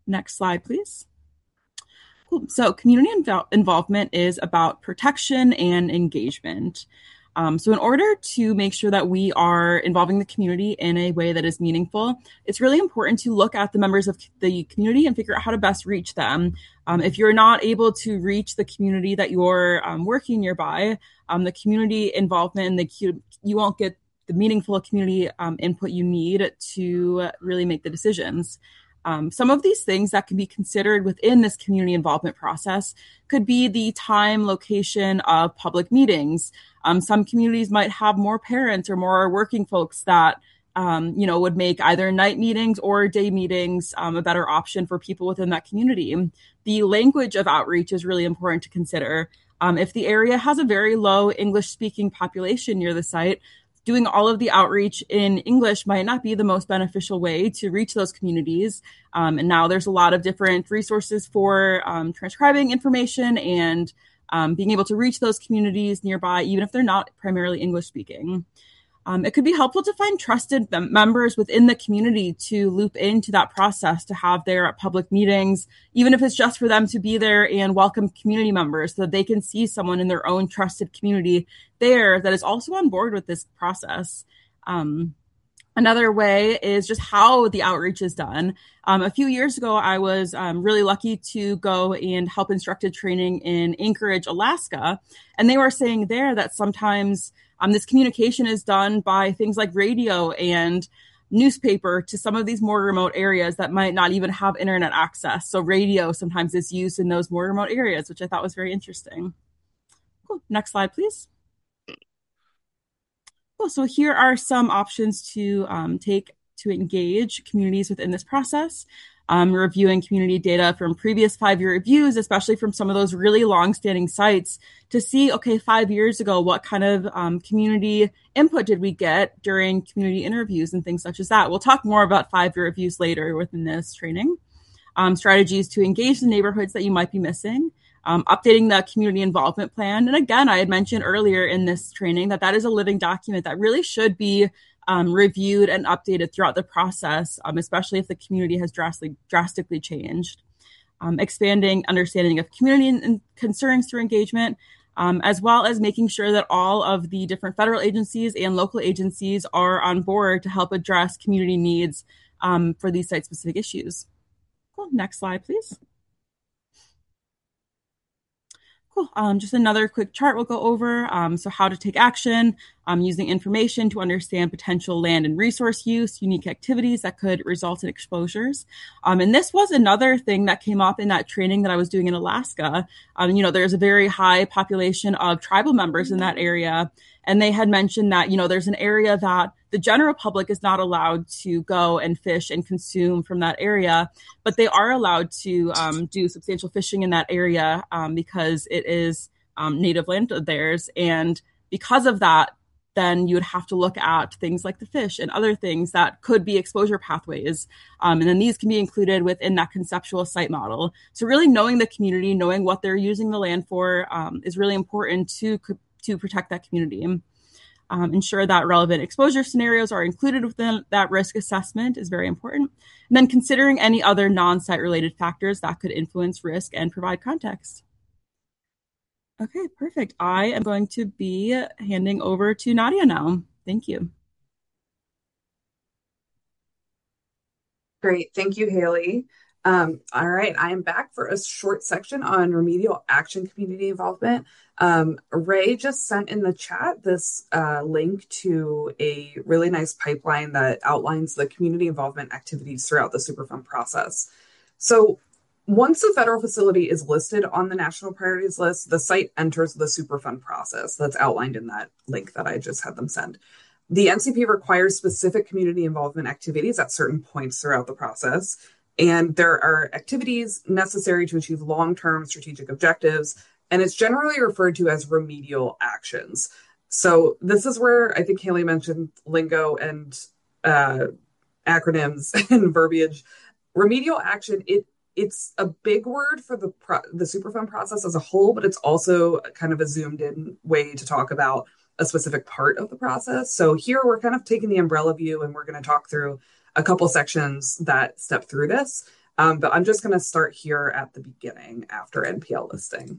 Next slide, please. Cool. So community involvement is about protection and engagement. So in order to make sure that we are involving the community in a way that is meaningful, it's really important to look at the members of the community and figure out how to best reach them. If you're not able to reach the community that you're working nearby, the community involvement and you won't get the meaningful community input you need to really make the decisions. Some of these things that can be considered within this community involvement process could be the time, location of public meetings. Some communities might have more parents or more working folks that would make either night meetings or day meetings a better option for people within that community. The language of outreach is really important to consider. If the area has a very low English-speaking population near the site, doing all of the outreach in English might not be the most beneficial way to reach those communities. And now there's a lot of different resources for transcribing information and being able to reach those communities nearby, even if they're not primarily English speaking. It could be helpful to find trusted members within the community to loop into that process, to have there at public meetings, even if it's just for them to be there and welcome community members so that they can see someone in their own trusted community there that is also on board with this process. Another way is just how the outreach is done. A few years ago, I was really lucky to go and help instructed training in Anchorage, Alaska. And they were saying there that sometimes this communication is done by things like radio and newspaper to some of these more remote areas that might not even have internet access. So radio sometimes is used in those more remote areas, which I thought was very interesting. Cool. Next slide, please. Cool. So here are some options to take to engage communities within this process. Reviewing community data from previous 5-year reviews, especially from some of those really long-standing sites, to see, okay, 5 years ago, what kind of community input did we get during community interviews and things such as that. We'll talk more about 5-year reviews later within this training. Strategies to engage the neighborhoods that you might be missing. Updating the community involvement plan. And again, I had mentioned earlier in this training that is a living document that really should be reviewed and updated throughout the process, especially if the community has drastically changed. Expanding understanding of community and concerns through engagement, as well as making sure that all of the different federal agencies and local agencies are on board to help address community needs for these site-specific issues. Cool. Next slide, please. Cool. Just another quick chart we'll go over. So how to take action, using information to understand potential land and resource use, unique activities that could result in exposures. And this was another thing that came up in that training that I was doing in Alaska. There's a very high population of tribal members in that area. And they had mentioned that, there's an area that the general public is not allowed to go and fish and consume from that area, but they are allowed to do substantial fishing in that area because it is native land of theirs. And because of that, then you would have to look at things like the fish and other things that could be exposure pathways. And then these can be included within that conceptual site model. So really knowing the community, knowing what they're using the land for is really important to protect that community. Ensure that relevant exposure scenarios are included within that risk assessment is very important. And then considering any other non-site related factors that could influence risk and provide context. Okay, perfect. I am going to be handing over to Nadia now. Thank you. Great. Thank you, Haley. All right, I am back for a short section on remedial action community involvement. Ray just sent in the chat this link to a really nice pipeline that outlines the community involvement activities throughout the Superfund process. So once a federal facility is listed on the national priorities list, the site enters the Superfund process that's outlined in that link that I just had them send. The NCP requires specific community involvement activities at certain points throughout the process. And there are activities necessary to achieve long-term strategic objectives, and it's generally referred to as remedial actions. So this is where I think Haley mentioned lingo and acronyms and verbiage. Remedial action, it's a big word for the Superfund process as a whole, but it's also kind of a zoomed-in way to talk about a specific part of the process. So here we're kind of taking the umbrella view, and we're going to talk through a couple sections that step through this. But I'm just going to start here at the beginning after NPL listing.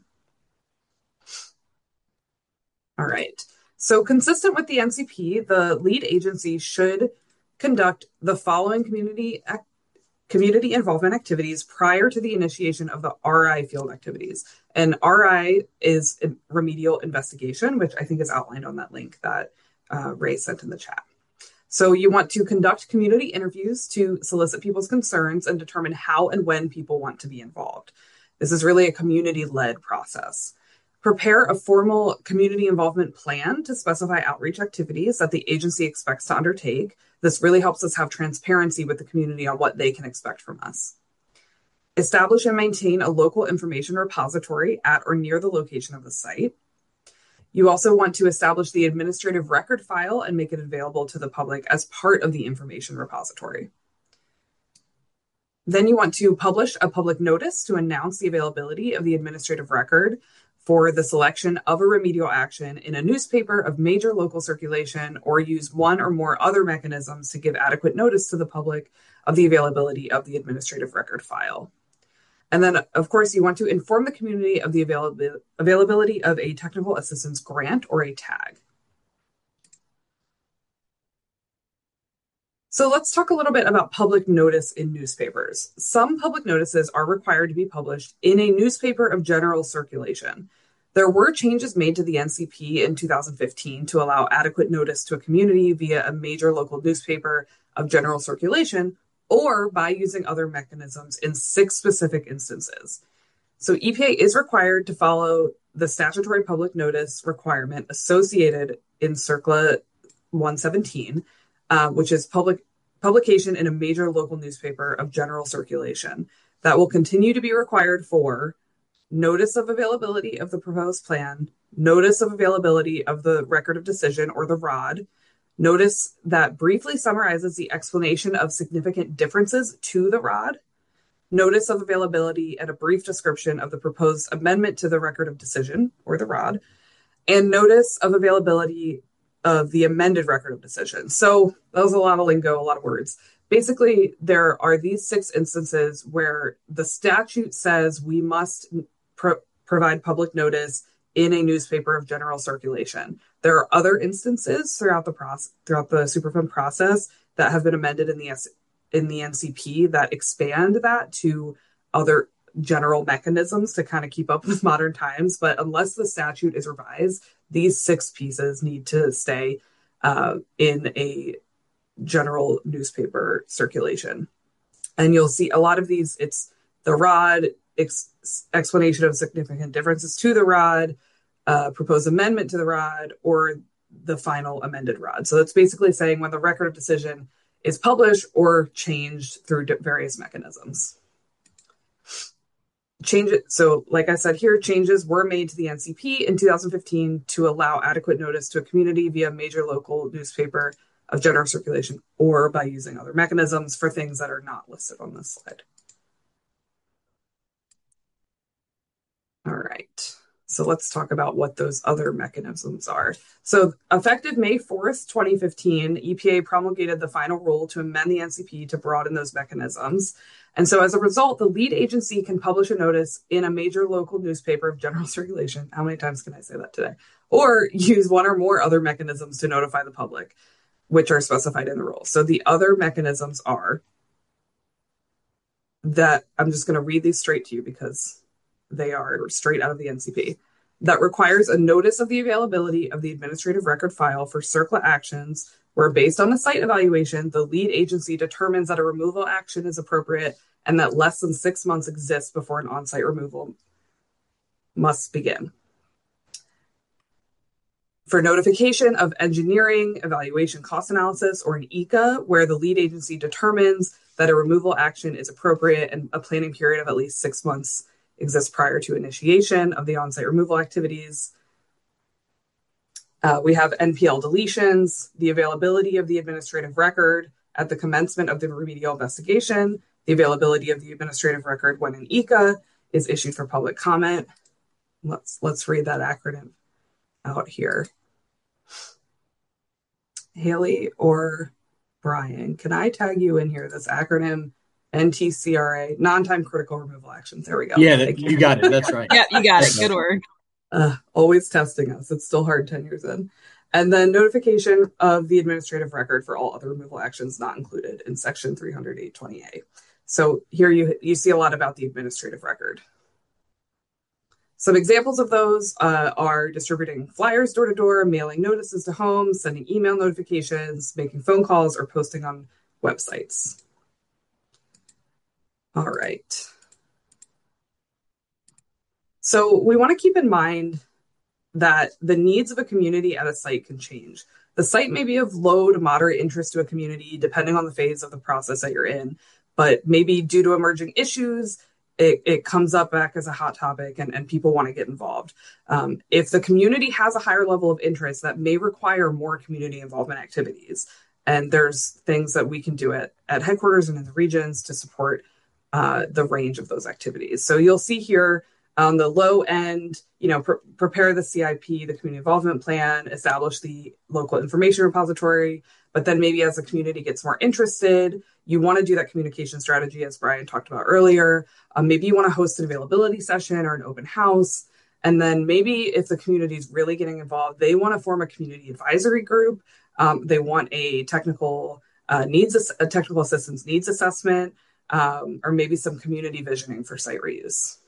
All right. So consistent with the NCP, the lead agency should conduct the following community involvement activities prior to the initiation of the RI field activities. And RI is a remedial investigation, which I think is outlined on that link that Ray sent in the chat. So you want to conduct community interviews to solicit people's concerns and determine how and when people want to be involved. This is really a community-led process. Prepare a formal community involvement plan to specify outreach activities that the agency expects to undertake. This really helps us have transparency with the community on what they can expect from us. Establish and maintain a local information repository at or near the location of the site. You also want to establish the administrative record file and make it available to the public as part of the information repository. Then you want to publish a public notice to announce the availability of the administrative record for the selection of a remedial action in a newspaper of major local circulation, or use one or more other mechanisms to give adequate notice to the public of the availability of the administrative record file. And then, of course, you want to inform the community of the availability of a technical assistance grant or a TAG. So let's talk a little bit about public notice in newspapers. Some public notices are required to be published in a newspaper of general circulation. There were changes made to the NCP in 2015 to allow adequate notice to a community via a major local newspaper of general circulation, or by using other mechanisms in 6 specific instances. So EPA is required to follow the statutory public notice requirement associated in CERCLA 117, which is publication in a major local newspaper of general circulation. That will continue to be required for notice of availability of the proposed plan, notice of availability of the record of decision or the ROD, notice that briefly summarizes the explanation of significant differences to the ROD, notice of availability and a brief description of the proposed amendment to the record of decision or the ROD, and notice of availability of the amended record of decision. So that was a lot of lingo, a lot of words. Basically, there are these 6 instances where the statute says we must provide public notice in a newspaper of general circulation. There are other instances throughout the Superfund process that have been amended in the NCP that expand that to other general mechanisms to kind of keep up with modern times. But unless the statute is revised, these 6 pieces need to stay in a general newspaper circulation. And you'll see a lot of these, it's the ROD, explanation of significant differences to the ROD, proposed amendment to the ROD, or the final amended ROD. So that's basically saying when the record of decision is published or changed through various mechanisms. So like I said here, changes were made to the NCP in 2015 to allow adequate notice to a community via major local newspaper of general circulation or by using other mechanisms for things that are not listed on this slide. All right, so let's talk about what those other mechanisms are. So effective May 4th, 2015, EPA promulgated the final rule to amend the NCP to broaden those mechanisms. And so as a result, the lead agency can publish a notice in a major local newspaper of general circulation. How many times can I say that today? Or use one or more other mechanisms to notify the public, which are specified in the rule. So the other mechanisms are that, I'm just going to read these straight to you because they are straight out of the NCP. That requires a notice of the availability of the administrative record file for CERCLA actions where, based on the site evaluation, the lead agency determines that a removal action is appropriate and that less than 6 months exists before an on-site removal must begin. For notification of engineering, evaluation cost analysis, or an ECA, where the lead agency determines that a removal action is appropriate and a planning period of at least 6 months exists prior to initiation of the on-site removal activities. We have NPL deletions, the availability of the administrative record at the commencement of the remedial investigation, the availability of the administrative record when an ECA is issued for public comment. Let's read that acronym out here. Haley or Brian, can I tag you in here? This acronym NTCRA, non-time critical removal actions. There we go. Yeah, you got it. That's right. Yeah, you got it. Good work. Always testing us. It's still hard 10 years in. And then notification of the administrative record for all other removal actions not included in section 30820A. So here you see a lot about the administrative record. Some examples of those are distributing flyers door to door, mailing notices to homes, sending email notifications, making phone calls, or posting on websites. All right. So we want to keep in mind that the needs of a community at a site can change. The site may be of low to moderate interest to a community, depending on the phase of the process that you're in, but maybe due to emerging issues, it comes up back as a hot topic and people want to get involved. If the community has a higher level of interest, that may require more community involvement activities. And there's things that we can do at headquarters and in the regions to support the range of those activities. So you'll see here on the low end, prepare the CIP, the community involvement plan, establish the local information repository. But then maybe as the community gets more interested, you want to do that communication strategy, as Brian talked about earlier. Maybe you want to host an availability session or an open house. And then maybe if the community is really getting involved, they want to form a community advisory group. They want a technical assistance needs assessment, or maybe some community visioning for site reuse.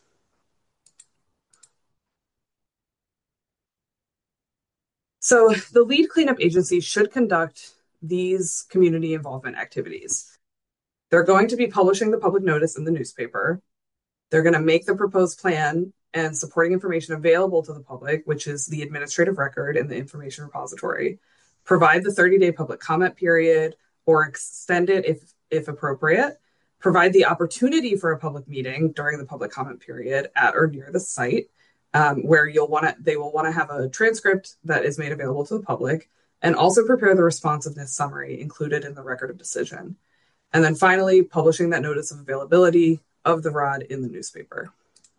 So the lead cleanup agency should conduct these community involvement activities. They're going to be publishing the public notice in the newspaper. They're going to make the proposed plan and supporting information available to the public, which is the administrative record and the information repository. Provide the 30-day public comment period or extend it if appropriate. Provide the opportunity for a public meeting during the public comment period at or near the site. Where they will want to have a transcript that is made available to the public, and also prepare the responsiveness summary included in the record of decision. And then finally, publishing that notice of availability of the ROD in the newspaper.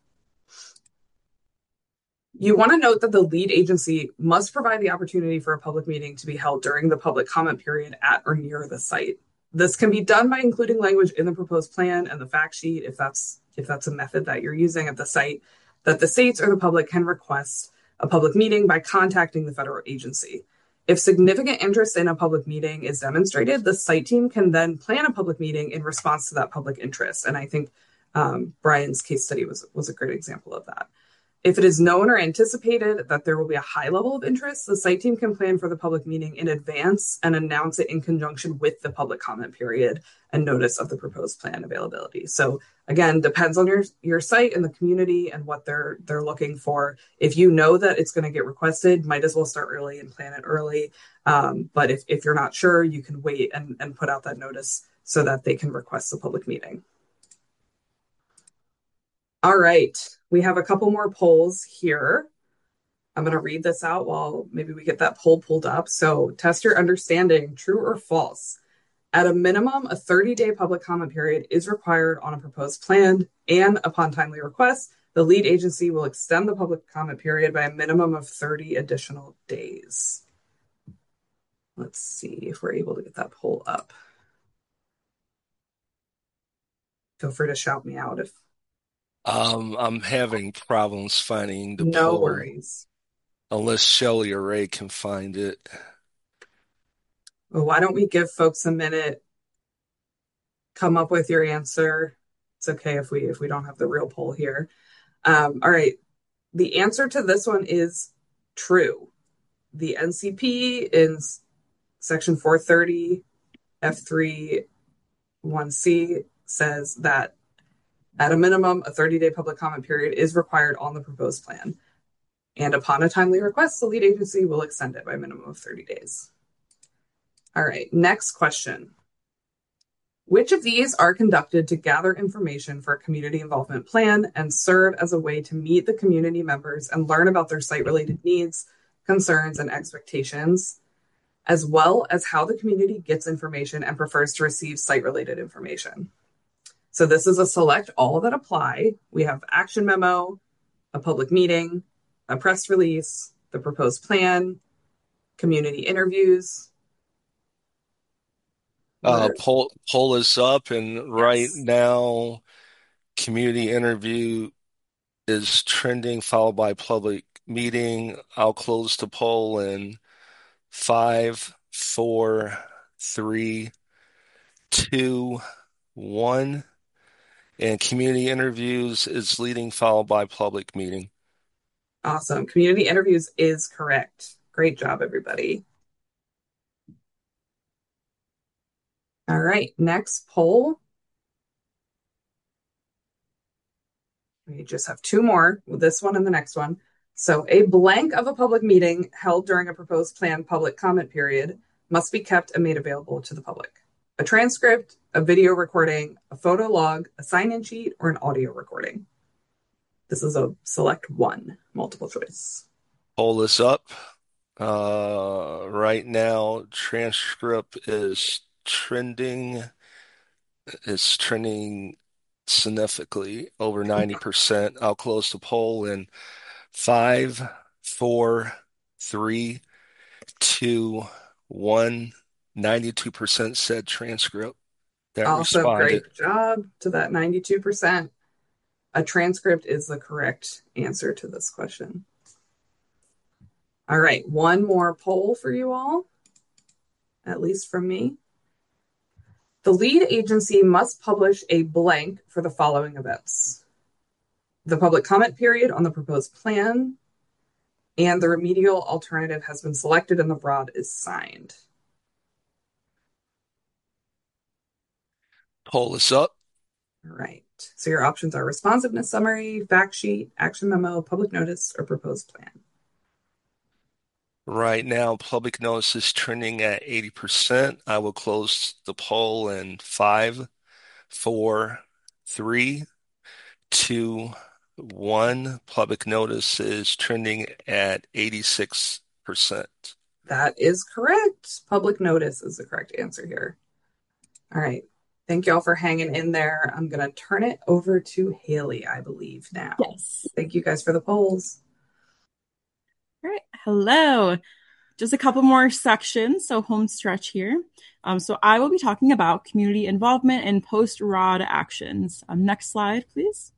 You want to note that the lead agency must provide the opportunity for a public meeting to be held during the public comment period at or near the site. This can be done by including language in the proposed plan and the fact sheet, if that's a method that you're using at the site, that the states or the public can request a public meeting by contacting the federal agency. If significant interest in a public meeting is demonstrated, the site team can then plan a public meeting in response to that public interest. And I think Brian's case study was a great example of that. If it is known or anticipated that there will be a high level of interest, the site team can plan for the public meeting in advance and announce it in conjunction with the public comment period and notice of the proposed plan availability. So again, depends on your site and the community and what they're looking for. If you know that it's going to get requested, might as well start early and plan it early. But if you're not sure, you can wait and put out that notice so that they can request the public meeting. All right, we have a couple more polls here. I'm going to read this out while maybe we get that poll pulled up. So test your understanding, true or false. At a minimum, a 30-day public comment period is required on a proposed plan, and upon timely request, the lead agency will extend the public comment period by a minimum of 30 additional days. Let's see if we're able to get that poll up. Feel free to shout me out if I'm having problems finding the no poll. worries. Unless Shelly or Ray can find it. Well, why don't we give folks a minute? Come up with your answer. It's okay if we don't have the real poll here. All right. The answer to this one is true. The NCP in section 430 F3 1C says that at a minimum, a 30-day public comment period is required on the proposed plan. And upon a timely request, the lead agency will extend it by a minimum of 30 days. All right, next question. Which of these are conducted to gather information for a community involvement plan and serve as a way to meet the community members and learn about their site-related needs, concerns, and expectations, as well as how the community gets information and prefers to receive site-related information? So this is a select all that apply. We have action memo, a public meeting, a press release, the proposed plan, community interviews. We're Poll is up, and right yes. now, community interview is trending, followed by public meeting. I'll close the poll in five, four, three, two, one. And community interviews is leading, followed by public meeting. Awesome. Community interviews is correct. Great job, everybody. All right, next poll. We just have two more, this one and the next one. So a blank of a public meeting held during a proposed plan public comment period must be kept and made available to the public. A transcript, a video recording, a photo log, a sign-in sheet, or an audio recording. This is a select one, multiple choice. Poll is up. Right now, transcript is trending significantly over 90%. I'll close the poll in five, four, three, two, one. 92% said transcript that Also, responded. great job to that 92%. A transcript is the correct answer to this question. All right, one more poll for you all, at least from me. The lead agency must publish a blank for the following events: the public comment period on the proposed plan, and the remedial alternative has been selected and the ROD is signed. Poll is up. All right. So your options are responsiveness summary, fact sheet, action memo, public notice, or proposed plan. Right now, public notice is trending at 80%. I will close the poll in five, four, three, two, one. Public notice is trending at 86%. That is correct. Public notice is the correct answer here. All right. Thank you all for hanging in there. I'm going to turn it over to Haley, I believe, now. Yes. Thank you guys for the polls. All right. Hello. Just a couple more sections, so home stretch here. So I will be talking about community involvement and post-ROD actions. Next slide, please.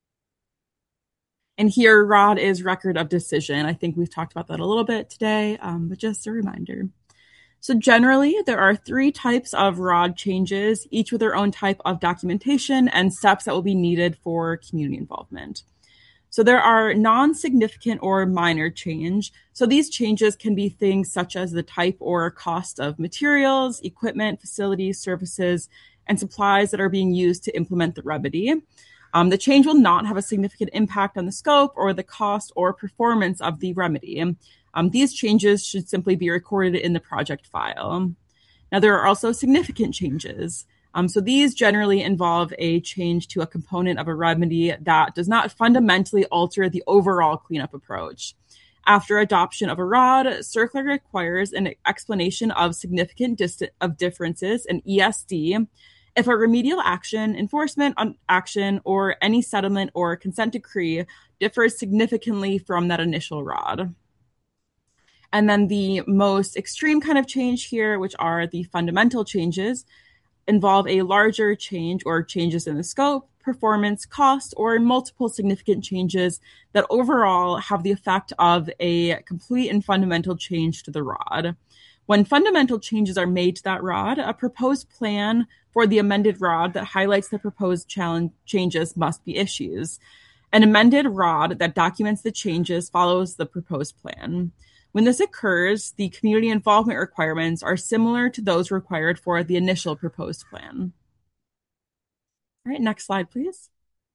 And here, ROD is record of decision. I think we've talked about that a little bit today, but just a reminder. So generally, there are three types of ROD changes, each with their own type of documentation and steps that will be needed for community involvement. So there are non-significant or minor change. So these changes can be things such as the type or cost of materials, equipment, facilities, services, and supplies that are being used to implement the remedy. The change will not have a significant impact on the scope or the cost or performance of the remedy. These changes should simply be recorded in the project file. Now, there are also significant changes. So these generally involve a change to a component of a remedy that does not fundamentally alter the overall cleanup approach. After adoption of a ROD, CERCLA requires an explanation of significant differences in ESD if a remedial action, enforcement action, or any settlement or consent decree differs significantly from that initial ROD. And then the most extreme kind of change here, which are the fundamental changes, involve a larger change or changes in the scope, performance, cost, or multiple significant changes that overall have the effect of a complete and fundamental change to the ROD. When fundamental changes are made to that ROD, a proposed plan for the amended ROD that highlights the proposed changes must be issued. An amended ROD that documents the changes follows the proposed plan. When this occurs, the community involvement requirements are similar to those required for the initial proposed plan. All right, next slide, please.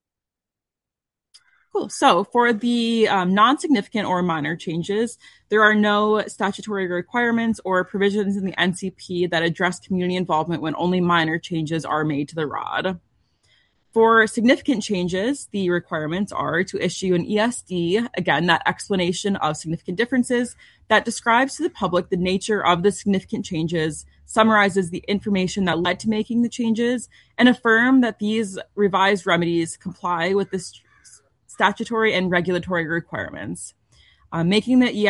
Cool. So for the non-significant or minor changes, there are no statutory requirements or provisions in the NCP that address community involvement when only minor changes are made to the ROD. For significant changes, the requirements are to issue an ESD, again, that explanation of significant differences that describes to the public the nature of the significant changes, summarizes the information that led to making the changes, and affirm that these revised remedies comply with the statutory and regulatory requirements. Making the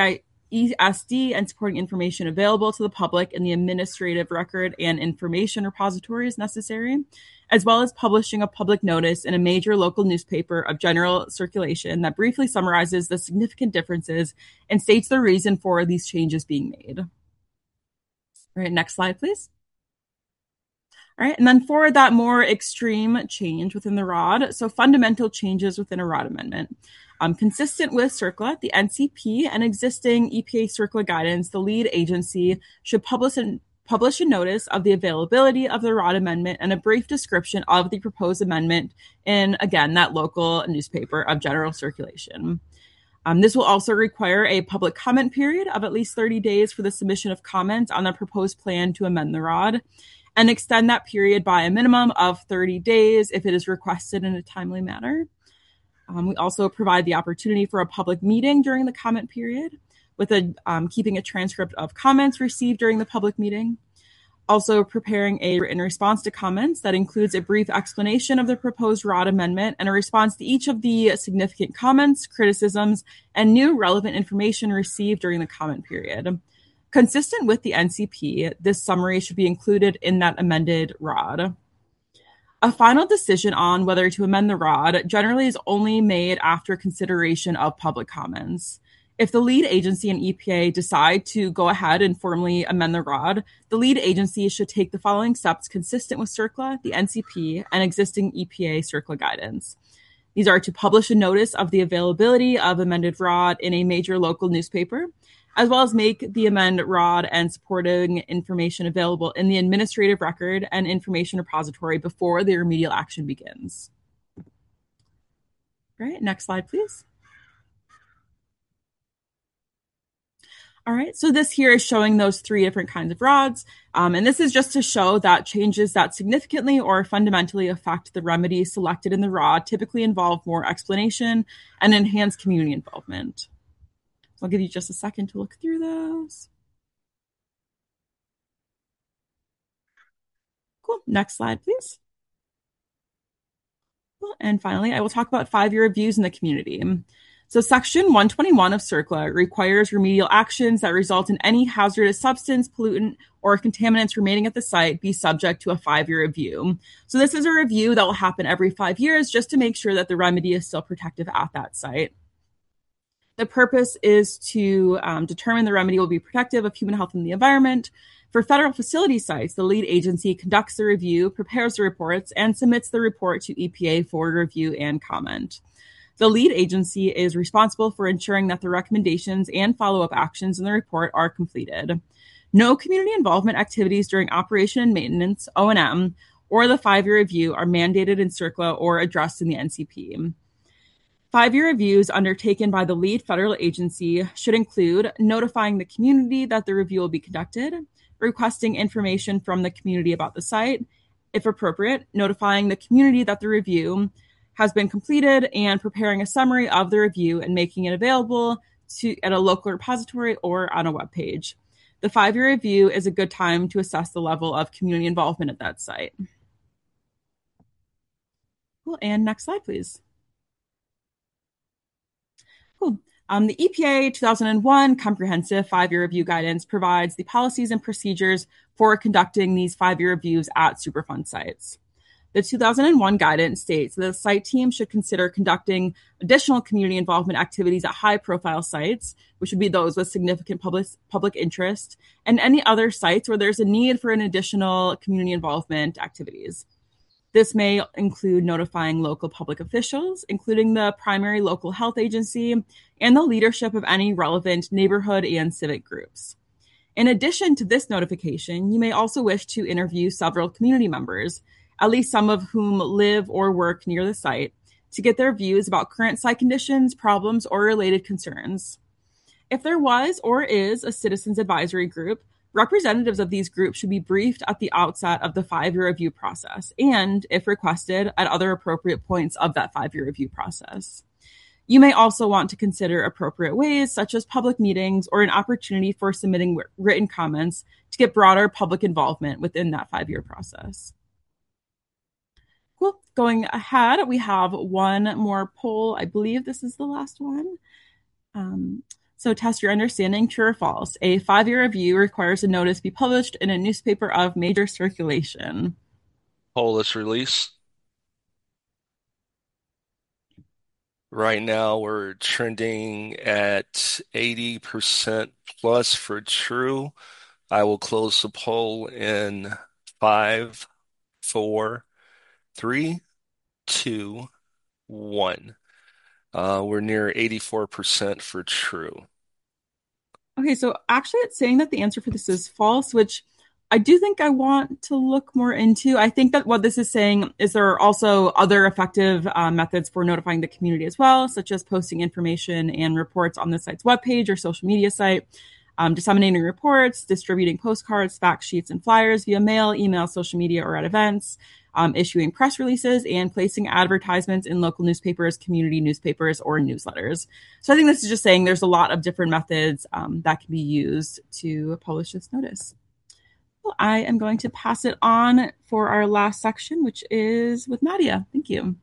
ESD and supporting information available to the public in the administrative record and information repositories necessary, as well as publishing a public notice in a major local newspaper of general circulation that briefly summarizes the significant differences and states the reason for these changes being made. All right, next slide, please. All right, and then for that more extreme change within the ROD, so fundamental changes within a ROD amendment. Consistent with CERCLA, the NCP, and existing EPA CERCLA guidance, the lead agency should publish a notice of the availability of the ROD amendment and a brief description of the proposed amendment in, again, that local newspaper of general circulation. This will also require a public comment period of at least 30 days for the submission of comments on the proposed plan to amend the ROD, and extend that period by a minimum of 30 days if it is requested in a timely manner. We also provide the opportunity for a public meeting during the comment period, with keeping a transcript of comments received during the public meeting. Also preparing a written response to comments that includes a brief explanation of the proposed ROD amendment and a response to each of the significant comments, criticisms, and new relevant information received during the comment period. Consistent with the NCP, this summary should be included in that amended ROD. A final decision on whether to amend the ROD generally is only made after consideration of public comments. If the lead agency and EPA decide to go ahead and formally amend the ROD, the lead agency should take the following steps consistent with CERCLA, the NCP, and existing EPA CERCLA guidance. These are to publish a notice of the availability of amended ROD in a major local newspaper, as well as make the amended ROD and supporting information available in the administrative record and information repository before the remedial action begins. Great, next slide, please. All right, so this here is showing those 3 different kinds of RODs, and this is just to show that changes that significantly or fundamentally affect the remedy selected in the ROD typically involve more explanation and enhanced community involvement. I'll give you just a second to look through those. Cool. Next slide, please. Cool. And finally, I will talk about 5-year reviews in the community. So Section 121 of CERCLA requires remedial actions that result in any hazardous substance, pollutant, or contaminants remaining at the site be subject to a 5-year review. So this is a review that will happen every 5 years just to make sure that the remedy is still protective at that site. The purpose is to determine the remedy will be protective of human health and the environment. For federal facility sites, the lead agency conducts the review, prepares the reports, and submits the report to EPA for review and comment. The lead agency is responsible for ensuring that the recommendations and follow-up actions in the report are completed. No community involvement activities during operation and maintenance, O&M, or the 5-year review are mandated in CERCLA or addressed in the NCP. 5-year reviews undertaken by the lead federal agency should include notifying the community that the review will be conducted, requesting information from the community about the site, if appropriate, notifying the community that the review has been completed, and preparing a summary of the review and making it available at a local repository or on a web page. The 5-year review is a good time to assess the level of community involvement at that site. Cool. And next slide, please. Cool. The EPA 2001 Comprehensive 5-Year Review Guidance provides the policies and procedures for conducting these 5-year reviews at Superfund sites. The 2001 guidance states that the site team should consider conducting additional community involvement activities at high-profile sites, which would be those with significant public interest, and any other sites where there's a need for an additional community involvement activities. This may include notifying local public officials, including the primary local health agency, and the leadership of any relevant neighborhood and civic groups. In addition to this notification, you may also wish to interview several community members, at least some of whom live or work near the site, to get their views about current site conditions, problems, or related concerns. If there was or is a citizens advisory group, representatives of these groups should be briefed at the outset of the 5-year review process and, if requested, at other appropriate points of that 5-year review process. You may also want to consider appropriate ways, such as public meetings or an opportunity for submitting written comments to get broader public involvement within that 5-year process. Cool. Going ahead, we have one more poll. I believe this is the last one. So test your understanding, true or false. A 5-year review requires a notice be published in a newspaper of major circulation. Polis release. Right now, we're trending at 80% plus for true. I will close the poll in 5, 4, 3, 2, 1. We're near 84% for true. Okay, so actually it's saying that the answer for this is false, which I do think I want to look more into. I think that what this is saying is there are also other effective methods for notifying the community as well, such as posting information and reports on the site's webpage or social media site, disseminating reports, distributing postcards, fact sheets, and flyers via mail, email, social media, or at events, issuing press releases, and placing advertisements in local newspapers, community newspapers, or newsletters. So I think this is just saying there's a lot of different methods that can be used to publish this notice. Well, I am going to pass it on for our last section, which is with Nadia. Thank you.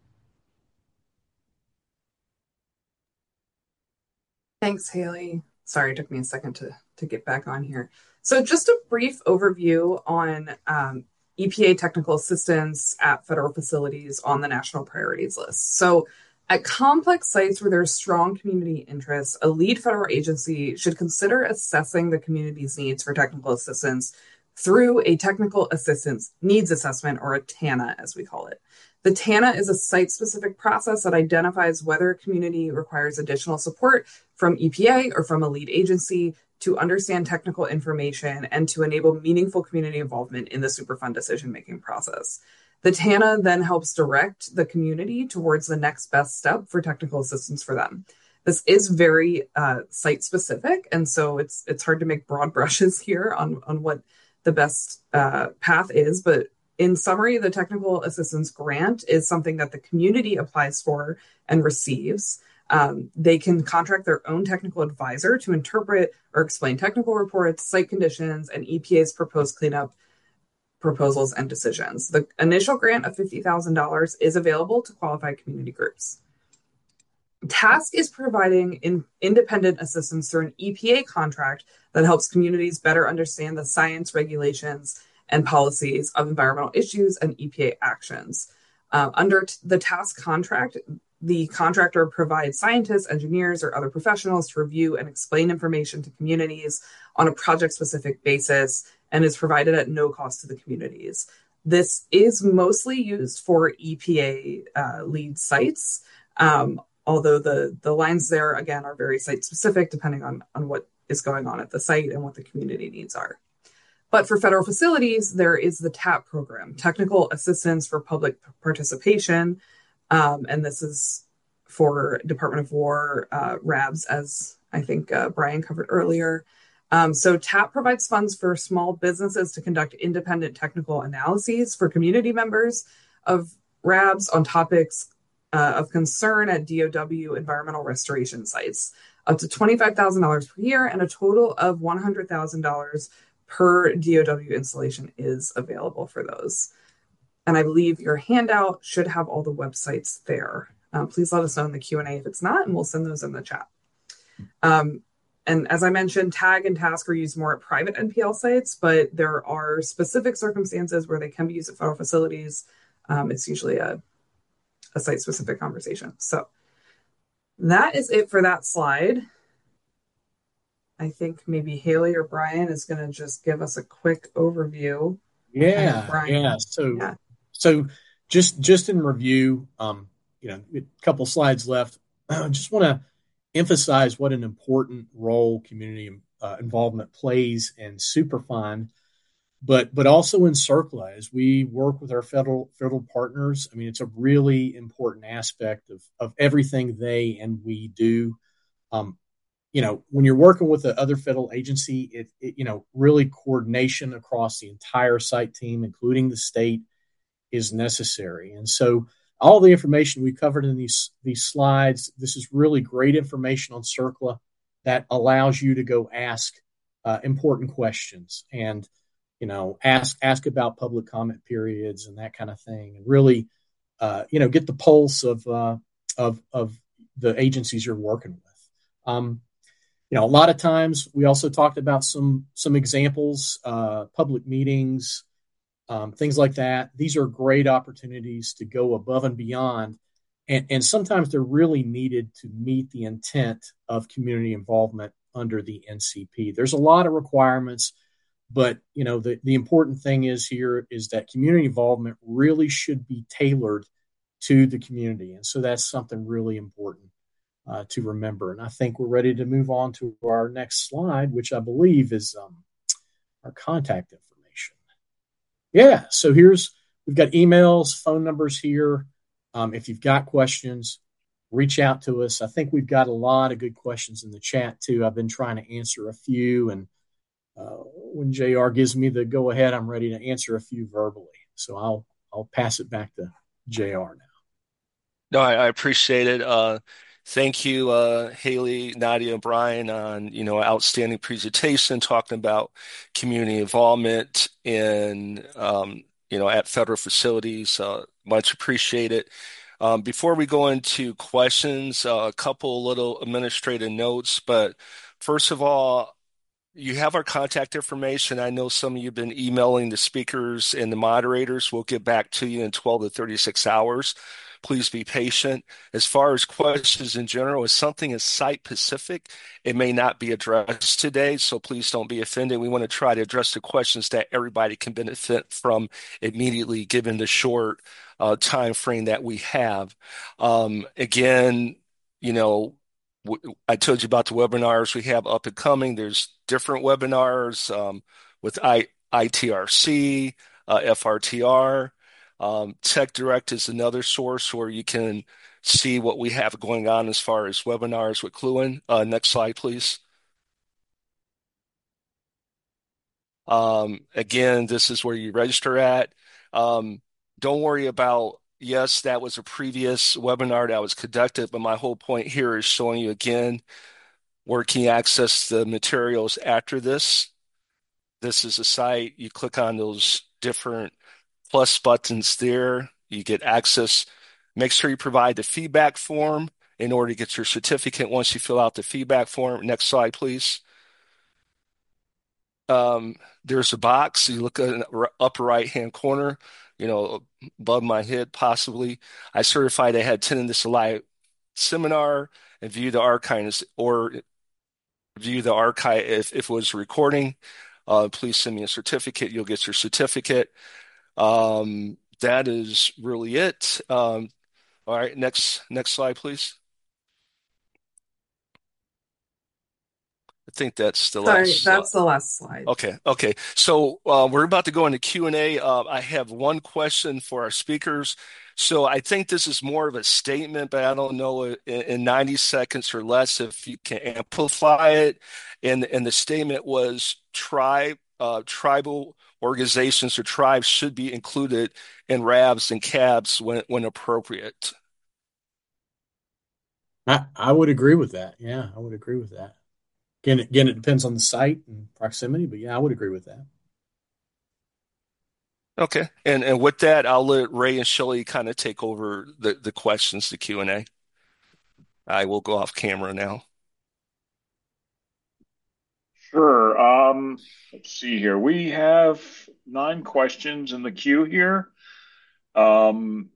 Thanks, Haley. Sorry, it took me a second to get back on here. So just a brief overview on EPA technical assistance at federal facilities on the national priorities list. So at complex sites where there's strong community interest, a lead federal agency should consider assessing the community's needs for technical assistance through a technical assistance needs assessment, or a TANA, as we call it. The TANA is a site-specific process that identifies whether a community requires additional support from EPA or from a lead agency to understand technical information and to enable meaningful community involvement in the Superfund decision-making process. The TANA then helps direct the community towards the next best step for technical assistance for them. This is very site-specific, and so it's hard to make broad brushes here on what the best path is, but in summary, the technical assistance grant is something that the community applies for and receives. They can contract their own technical advisor to interpret or explain technical reports, site conditions, and EPA's proposed cleanup proposals and decisions. The initial grant of $50,000 is available to qualified community groups. TASC is providing independent assistance through an EPA contract that helps communities better understand the science, regulations, and policies of environmental issues and EPA actions. Under the TASC contract, the contractor provides scientists, engineers, or other professionals to review and explain information to communities on a project-specific basis and is provided at no cost to the communities. This is mostly used for EPA lead sites, although the lines there, again, are very site-specific depending on what is going on at the site and what the community needs are. But for federal facilities, there is the TAP program, Technical Assistance for Public Participation, and this is for Department of War RABs, as I think Brian covered earlier. So TAP provides funds for small businesses to conduct independent technical analyses for community members of RABs on topics of concern at DOW environmental restoration sites, up to $25,000 per year, and a total of $100,000 per DOW installation is available for those. And I believe your handout should have all the websites there. Please let us know in the Q&A if it's not, and we'll send those in the chat. And as I mentioned, TAG and TASC are used more at private NPL sites, but there are specific circumstances where they can be used at federal facilities. It's usually a site-specific conversation. So that is it for that slide. I think maybe Haley or Brian is going to just give us a quick overview. Yeah. So just in review, a couple slides left. I just want to emphasize what an important role community involvement plays in Superfund, but also in CERCLA as we work with our federal partners. I mean, it's a really important aspect of everything they and we do. When you're working with the other federal agency, really coordination across the entire site team, including the state, is necessary. And so all the information we covered in these slides, this is really great information on CERCLA that allows you to go ask important questions and, ask about public comment periods and that kind of thing, and really, get the pulse of the agencies you're working with. A lot of times we also talked about some examples, public meetings, things like that. These are great opportunities to go above and beyond. And sometimes they're really needed to meet the intent of community involvement under the NCP. There's a lot of requirements, but the important thing is that community involvement really should be tailored to the community. And so that's something really important to remember. And I think we're ready to move on to our next slide, which I believe is our contact information. Yeah, so we've got emails, phone numbers here. If you've got questions, reach out to us. I think we've got a lot of good questions in the chat too. I've been trying to answer a few, and when JR gives me the go ahead, I'm ready to answer a few verbally. So I'll pass it back to JR now. No, I appreciate it. Thank you, Haley, Nadia, and Brian on, outstanding presentation talking about community involvement in, at federal facilities. Much appreciated. Before we go into questions, a couple little administrative notes, but first of all, you have our contact information. I know some of you have been emailing the speakers and the moderators. We'll get back to you in 12 to 36 hours. Please be patient. As far as questions in general, if something is site specific, it may not be addressed today, so please don't be offended. We want to try to address the questions that everybody can benefit from immediately, given the short time frame that we have. Again, I told you about the webinars we have up and coming. There's different webinars with ITRC, FRTR. Tech Direct is another source where you can see what we have going on as far as webinars with Kluin. Next slide, please. Again, this is where you register at. Don't worry about, yes, that was a previous webinar that was conducted, but my whole point here is showing you again where can you access the materials after this. This is a site. You click on those different plus buttons there. You get access. Make sure you provide the feedback form in order to get your certificate once you fill out the feedback form. Next slide, please. There's a box. You look at the upper right-hand corner, above my head, possibly. I certified I had attended this live seminar and view the archives or view the archive if it was recording. Please send me a certificate. You'll get your certificate. That is really it. All right, next slide, please. I think that's the last slide. That's the last slide. Okay. So we're about to go into Q&A. I have one question for our speakers. So I think this is more of a statement, but I don't know in 90 seconds or less if you can amplify it. And the statement was tribal organizations or tribes should be included in RAVs and CABs when appropriate. I would agree with that. Yeah, I would agree with that. Again, it depends on the site and proximity, but yeah, I would agree with that. Okay. And with that, I'll let Ray and Shelley kind of take over the questions, the Q&A. I will go off camera now. Sure. Let's see here. We have 9 questions in the queue here. Can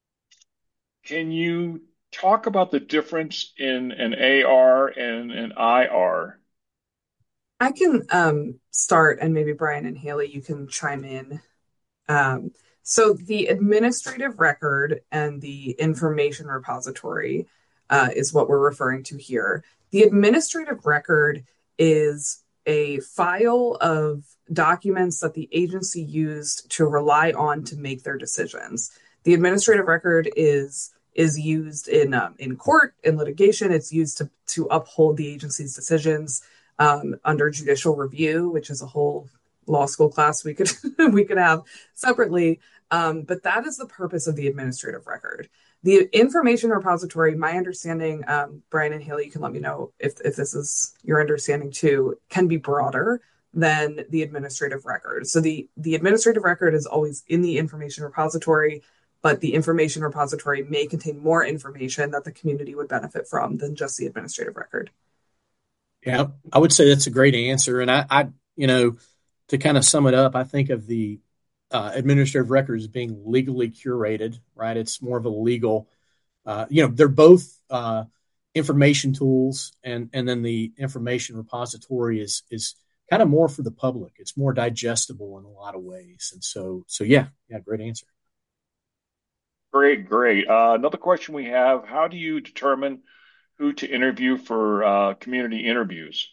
you talk about the difference in an AR and an IR? I can start, and maybe Brian and Haley, you can chime in. So the administrative record and the information repository is what we're referring to here. The administrative record is a file of documents that the agency used to rely on to make their decisions. The administrative record is used in court, in litigation. It's used to uphold the agency's decisions under judicial review, which is a whole law school class we could have separately. But that is the purpose of the administrative record. The information repository, my understanding, Brian and Haley, you can let me know if this is your understanding too, can be broader than the administrative record. So the administrative record is always in the information repository, but the information repository may contain more information that the community would benefit from than just the administrative record. Yeah, I would say that's a great answer. And to kind of sum it up, I think of the administrative records as being legally curated, right? It's more of a legal, they're both information tools, and then the information repository is kind of more for the public. It's more digestible in a lot of ways. And so yeah, great answer. Great, great. Another question we have, how do you determine who to interview for community interviews?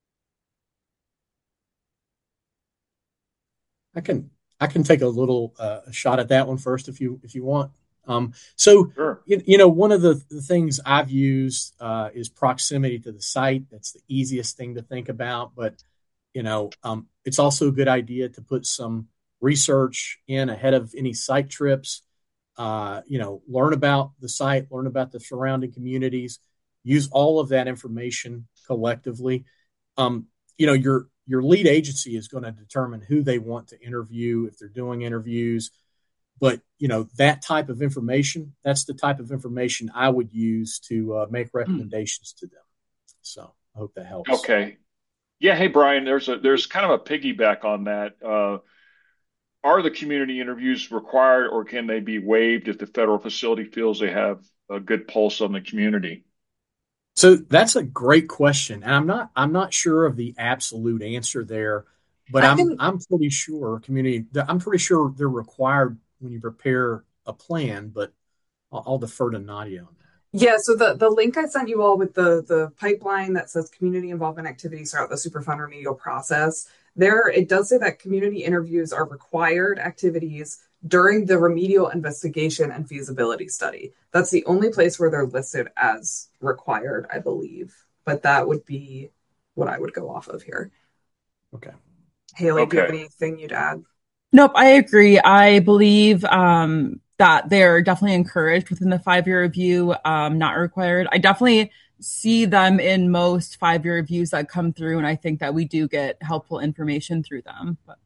I can I can take a little shot at that one first if you want. So Sure. one of the things I've used is proximity to the site. That's the easiest thing to think about, but it's also a good idea to put some research in ahead of any site trips. Learn about the site, learn about the surrounding communities, use all of that information collectively. Your lead agency is going to determine who they want to interview if they're doing interviews. But that type of information, that's the type of information I would use to make recommendations to them. So I hope that helps. Okay. Yeah. Hey, Brian, there's kind of a piggyback on that. Are the community interviews required, or can they be waived if the federal facility feels they have a good pulse on the community? So that's a great question, and I'm not sure of the absolute answer there, but I I'm can I'm pretty sure I'm pretty sure they're required when you prepare a plan. But I'll defer to Nadia on that. Yeah, so the link I sent you all with the pipeline that says community involvement activities throughout the Superfund remedial process, there it does say that community interviews are required activities during the remedial investigation and feasibility study. That's the only place where they're listed as required, I believe. But that would be what I would go off of here. Okay. Haley, do you have Okay. anything you'd add? Nope, I agree. I believe that they're definitely encouraged within the 5-year review, not required. I definitely see them in most 5-year reviews that come through, and I think that we do get helpful information through them. But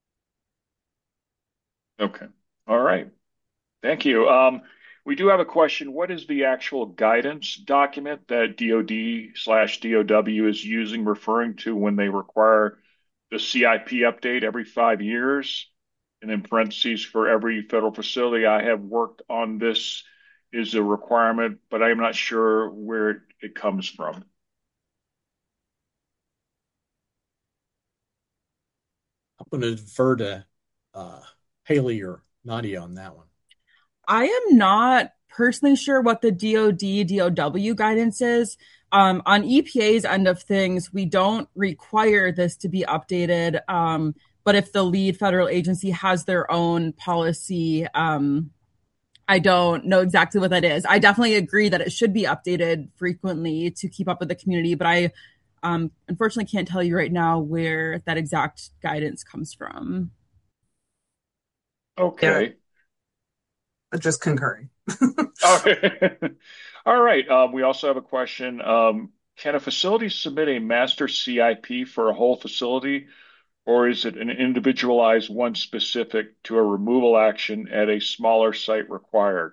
Okay. All right. Thank you. We do have a question. What is the actual guidance document that DoD/DOW is using, referring to when they require the CIP update every 5 years? And in parentheses, for every federal facility I have worked on, this is a requirement, but I am not sure where it comes from. I'm going to defer to Haley or Nadia on that one. I am not personally sure what the DoD DOW guidance is. On EPA's end of things, we don't require this to be updated. But if the lead federal agency has their own policy, I don't know exactly what that is. I definitely agree that it should be updated frequently to keep up with the community, but I unfortunately can't tell you right now where that exact guidance comes from. Yeah, Okay. just concurring. All right. All right. We also have a question. Can a facility submit a master CIP for a whole facility, or is it an individualized one specific to a removal action at a smaller site required?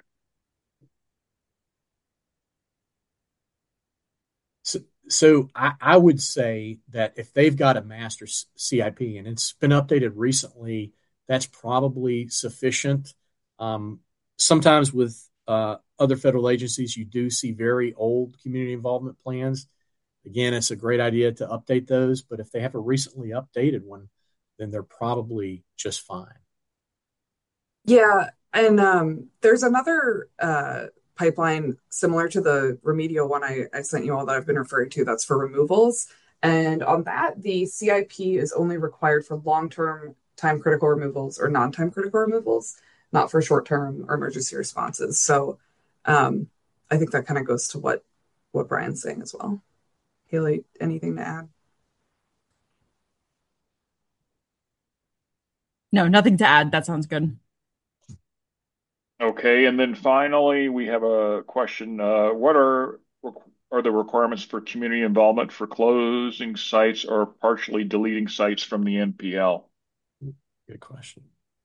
So I would say that if they've got a master CIP and it's been updated recently, that's probably sufficient. Sometimes with other federal agencies, you do see very old community involvement plans. Again, it's a great idea to update those, but if they have a recently updated one, then they're probably just fine. Yeah, and there's another pipeline similar to the remedial one I sent you all that I've been referring to that's for removals. And on that, the CIP is only required for long-term time critical removals or non-time critical removals, not for short-term or emergency responses. So I think that kind of goes to what Brian's saying as well. Haley, anything to add? No, nothing to add. That sounds good. Okay. And then finally, we have a question. What are the requirements for community involvement for closing sites or partially deleting sites from the NPL? Good question.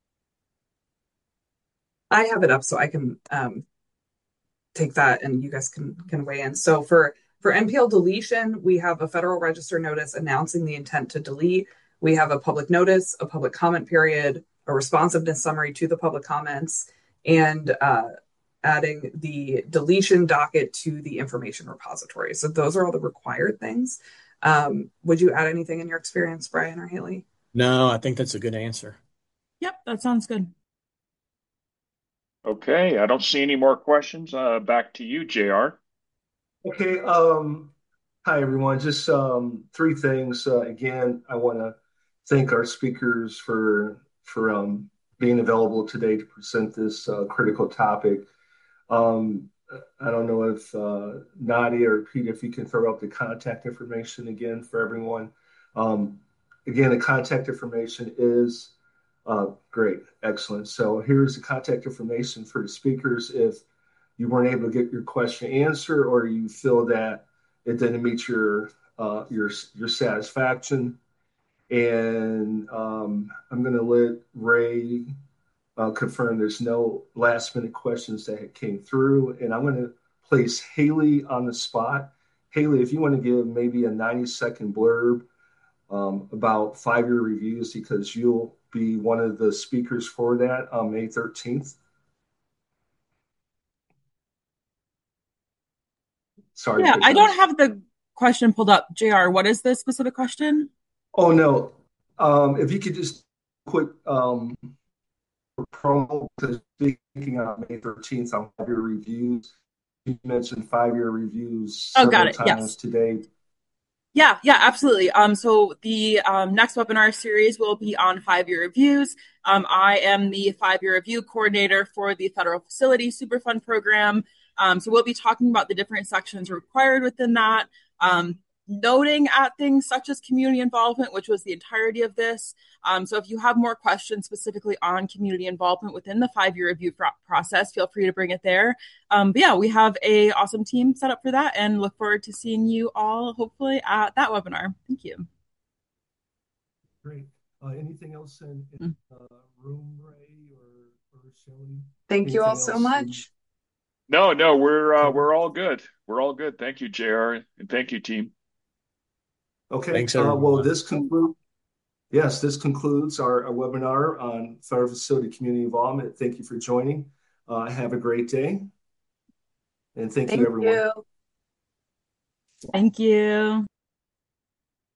I have it up so I can take that and you guys can weigh in. So for For NPL deletion, we have a Federal Register notice announcing the intent to delete. We have a public notice, a public comment period, a responsiveness summary to the public comments, and adding the deletion docket to the information repository. So those are all the required things. Would you add anything in your experience, Brian or Haley? No, I think that's a good answer. Yep, that sounds good. Okay, I don't see any more questions. Back to you, JR. Okay. Hi, everyone. Just three things. Again, I want to thank our speakers for being available today to present this critical topic. I don't know if Nadia or Pete, if you can throw up the contact information again for everyone. Again, the contact information is great, excellent. So here's the contact information for the speakers. If you weren't able to get your question answered, or you feel that it didn't meet your satisfaction, and I'm going to let Ray confirm there's no last minute questions that came through, and I'm going to place Haley on the spot. Haley, if you want to give maybe a 90-second blurb about 5-year reviews, because you'll be one of the speakers for that on May 13th. Sorry. Yeah, I don't have the question pulled up. JR, what is the specific question? Oh, no. If you could just quick promo, because speaking on May 13th on 5-year reviews, you mentioned 5-year reviews several times today. Yeah, absolutely. So the next webinar series will be on 5-year reviews. I am the 5-year review coordinator for the Federal Facility Superfund program. So we'll be talking about the different sections required within that, noting at things such as community involvement, which was the entirety of this. So if you have more questions specifically on community involvement within the 5-year review process, feel free to bring it there. But yeah, we have an awesome team set up for that, and look forward to seeing you all hopefully at that webinar. Thank you. Great. Anything else in room, Ray or Shelley? Thank you all so much. No, we're all good. We're all good. Thank you, JR, and thank you, team. Okay. Thanks, everyone. Well, this concludes our webinar on Federal Facility Community Involvement. Thank you for joining. Have a great day. And thank you, everyone. Thank you.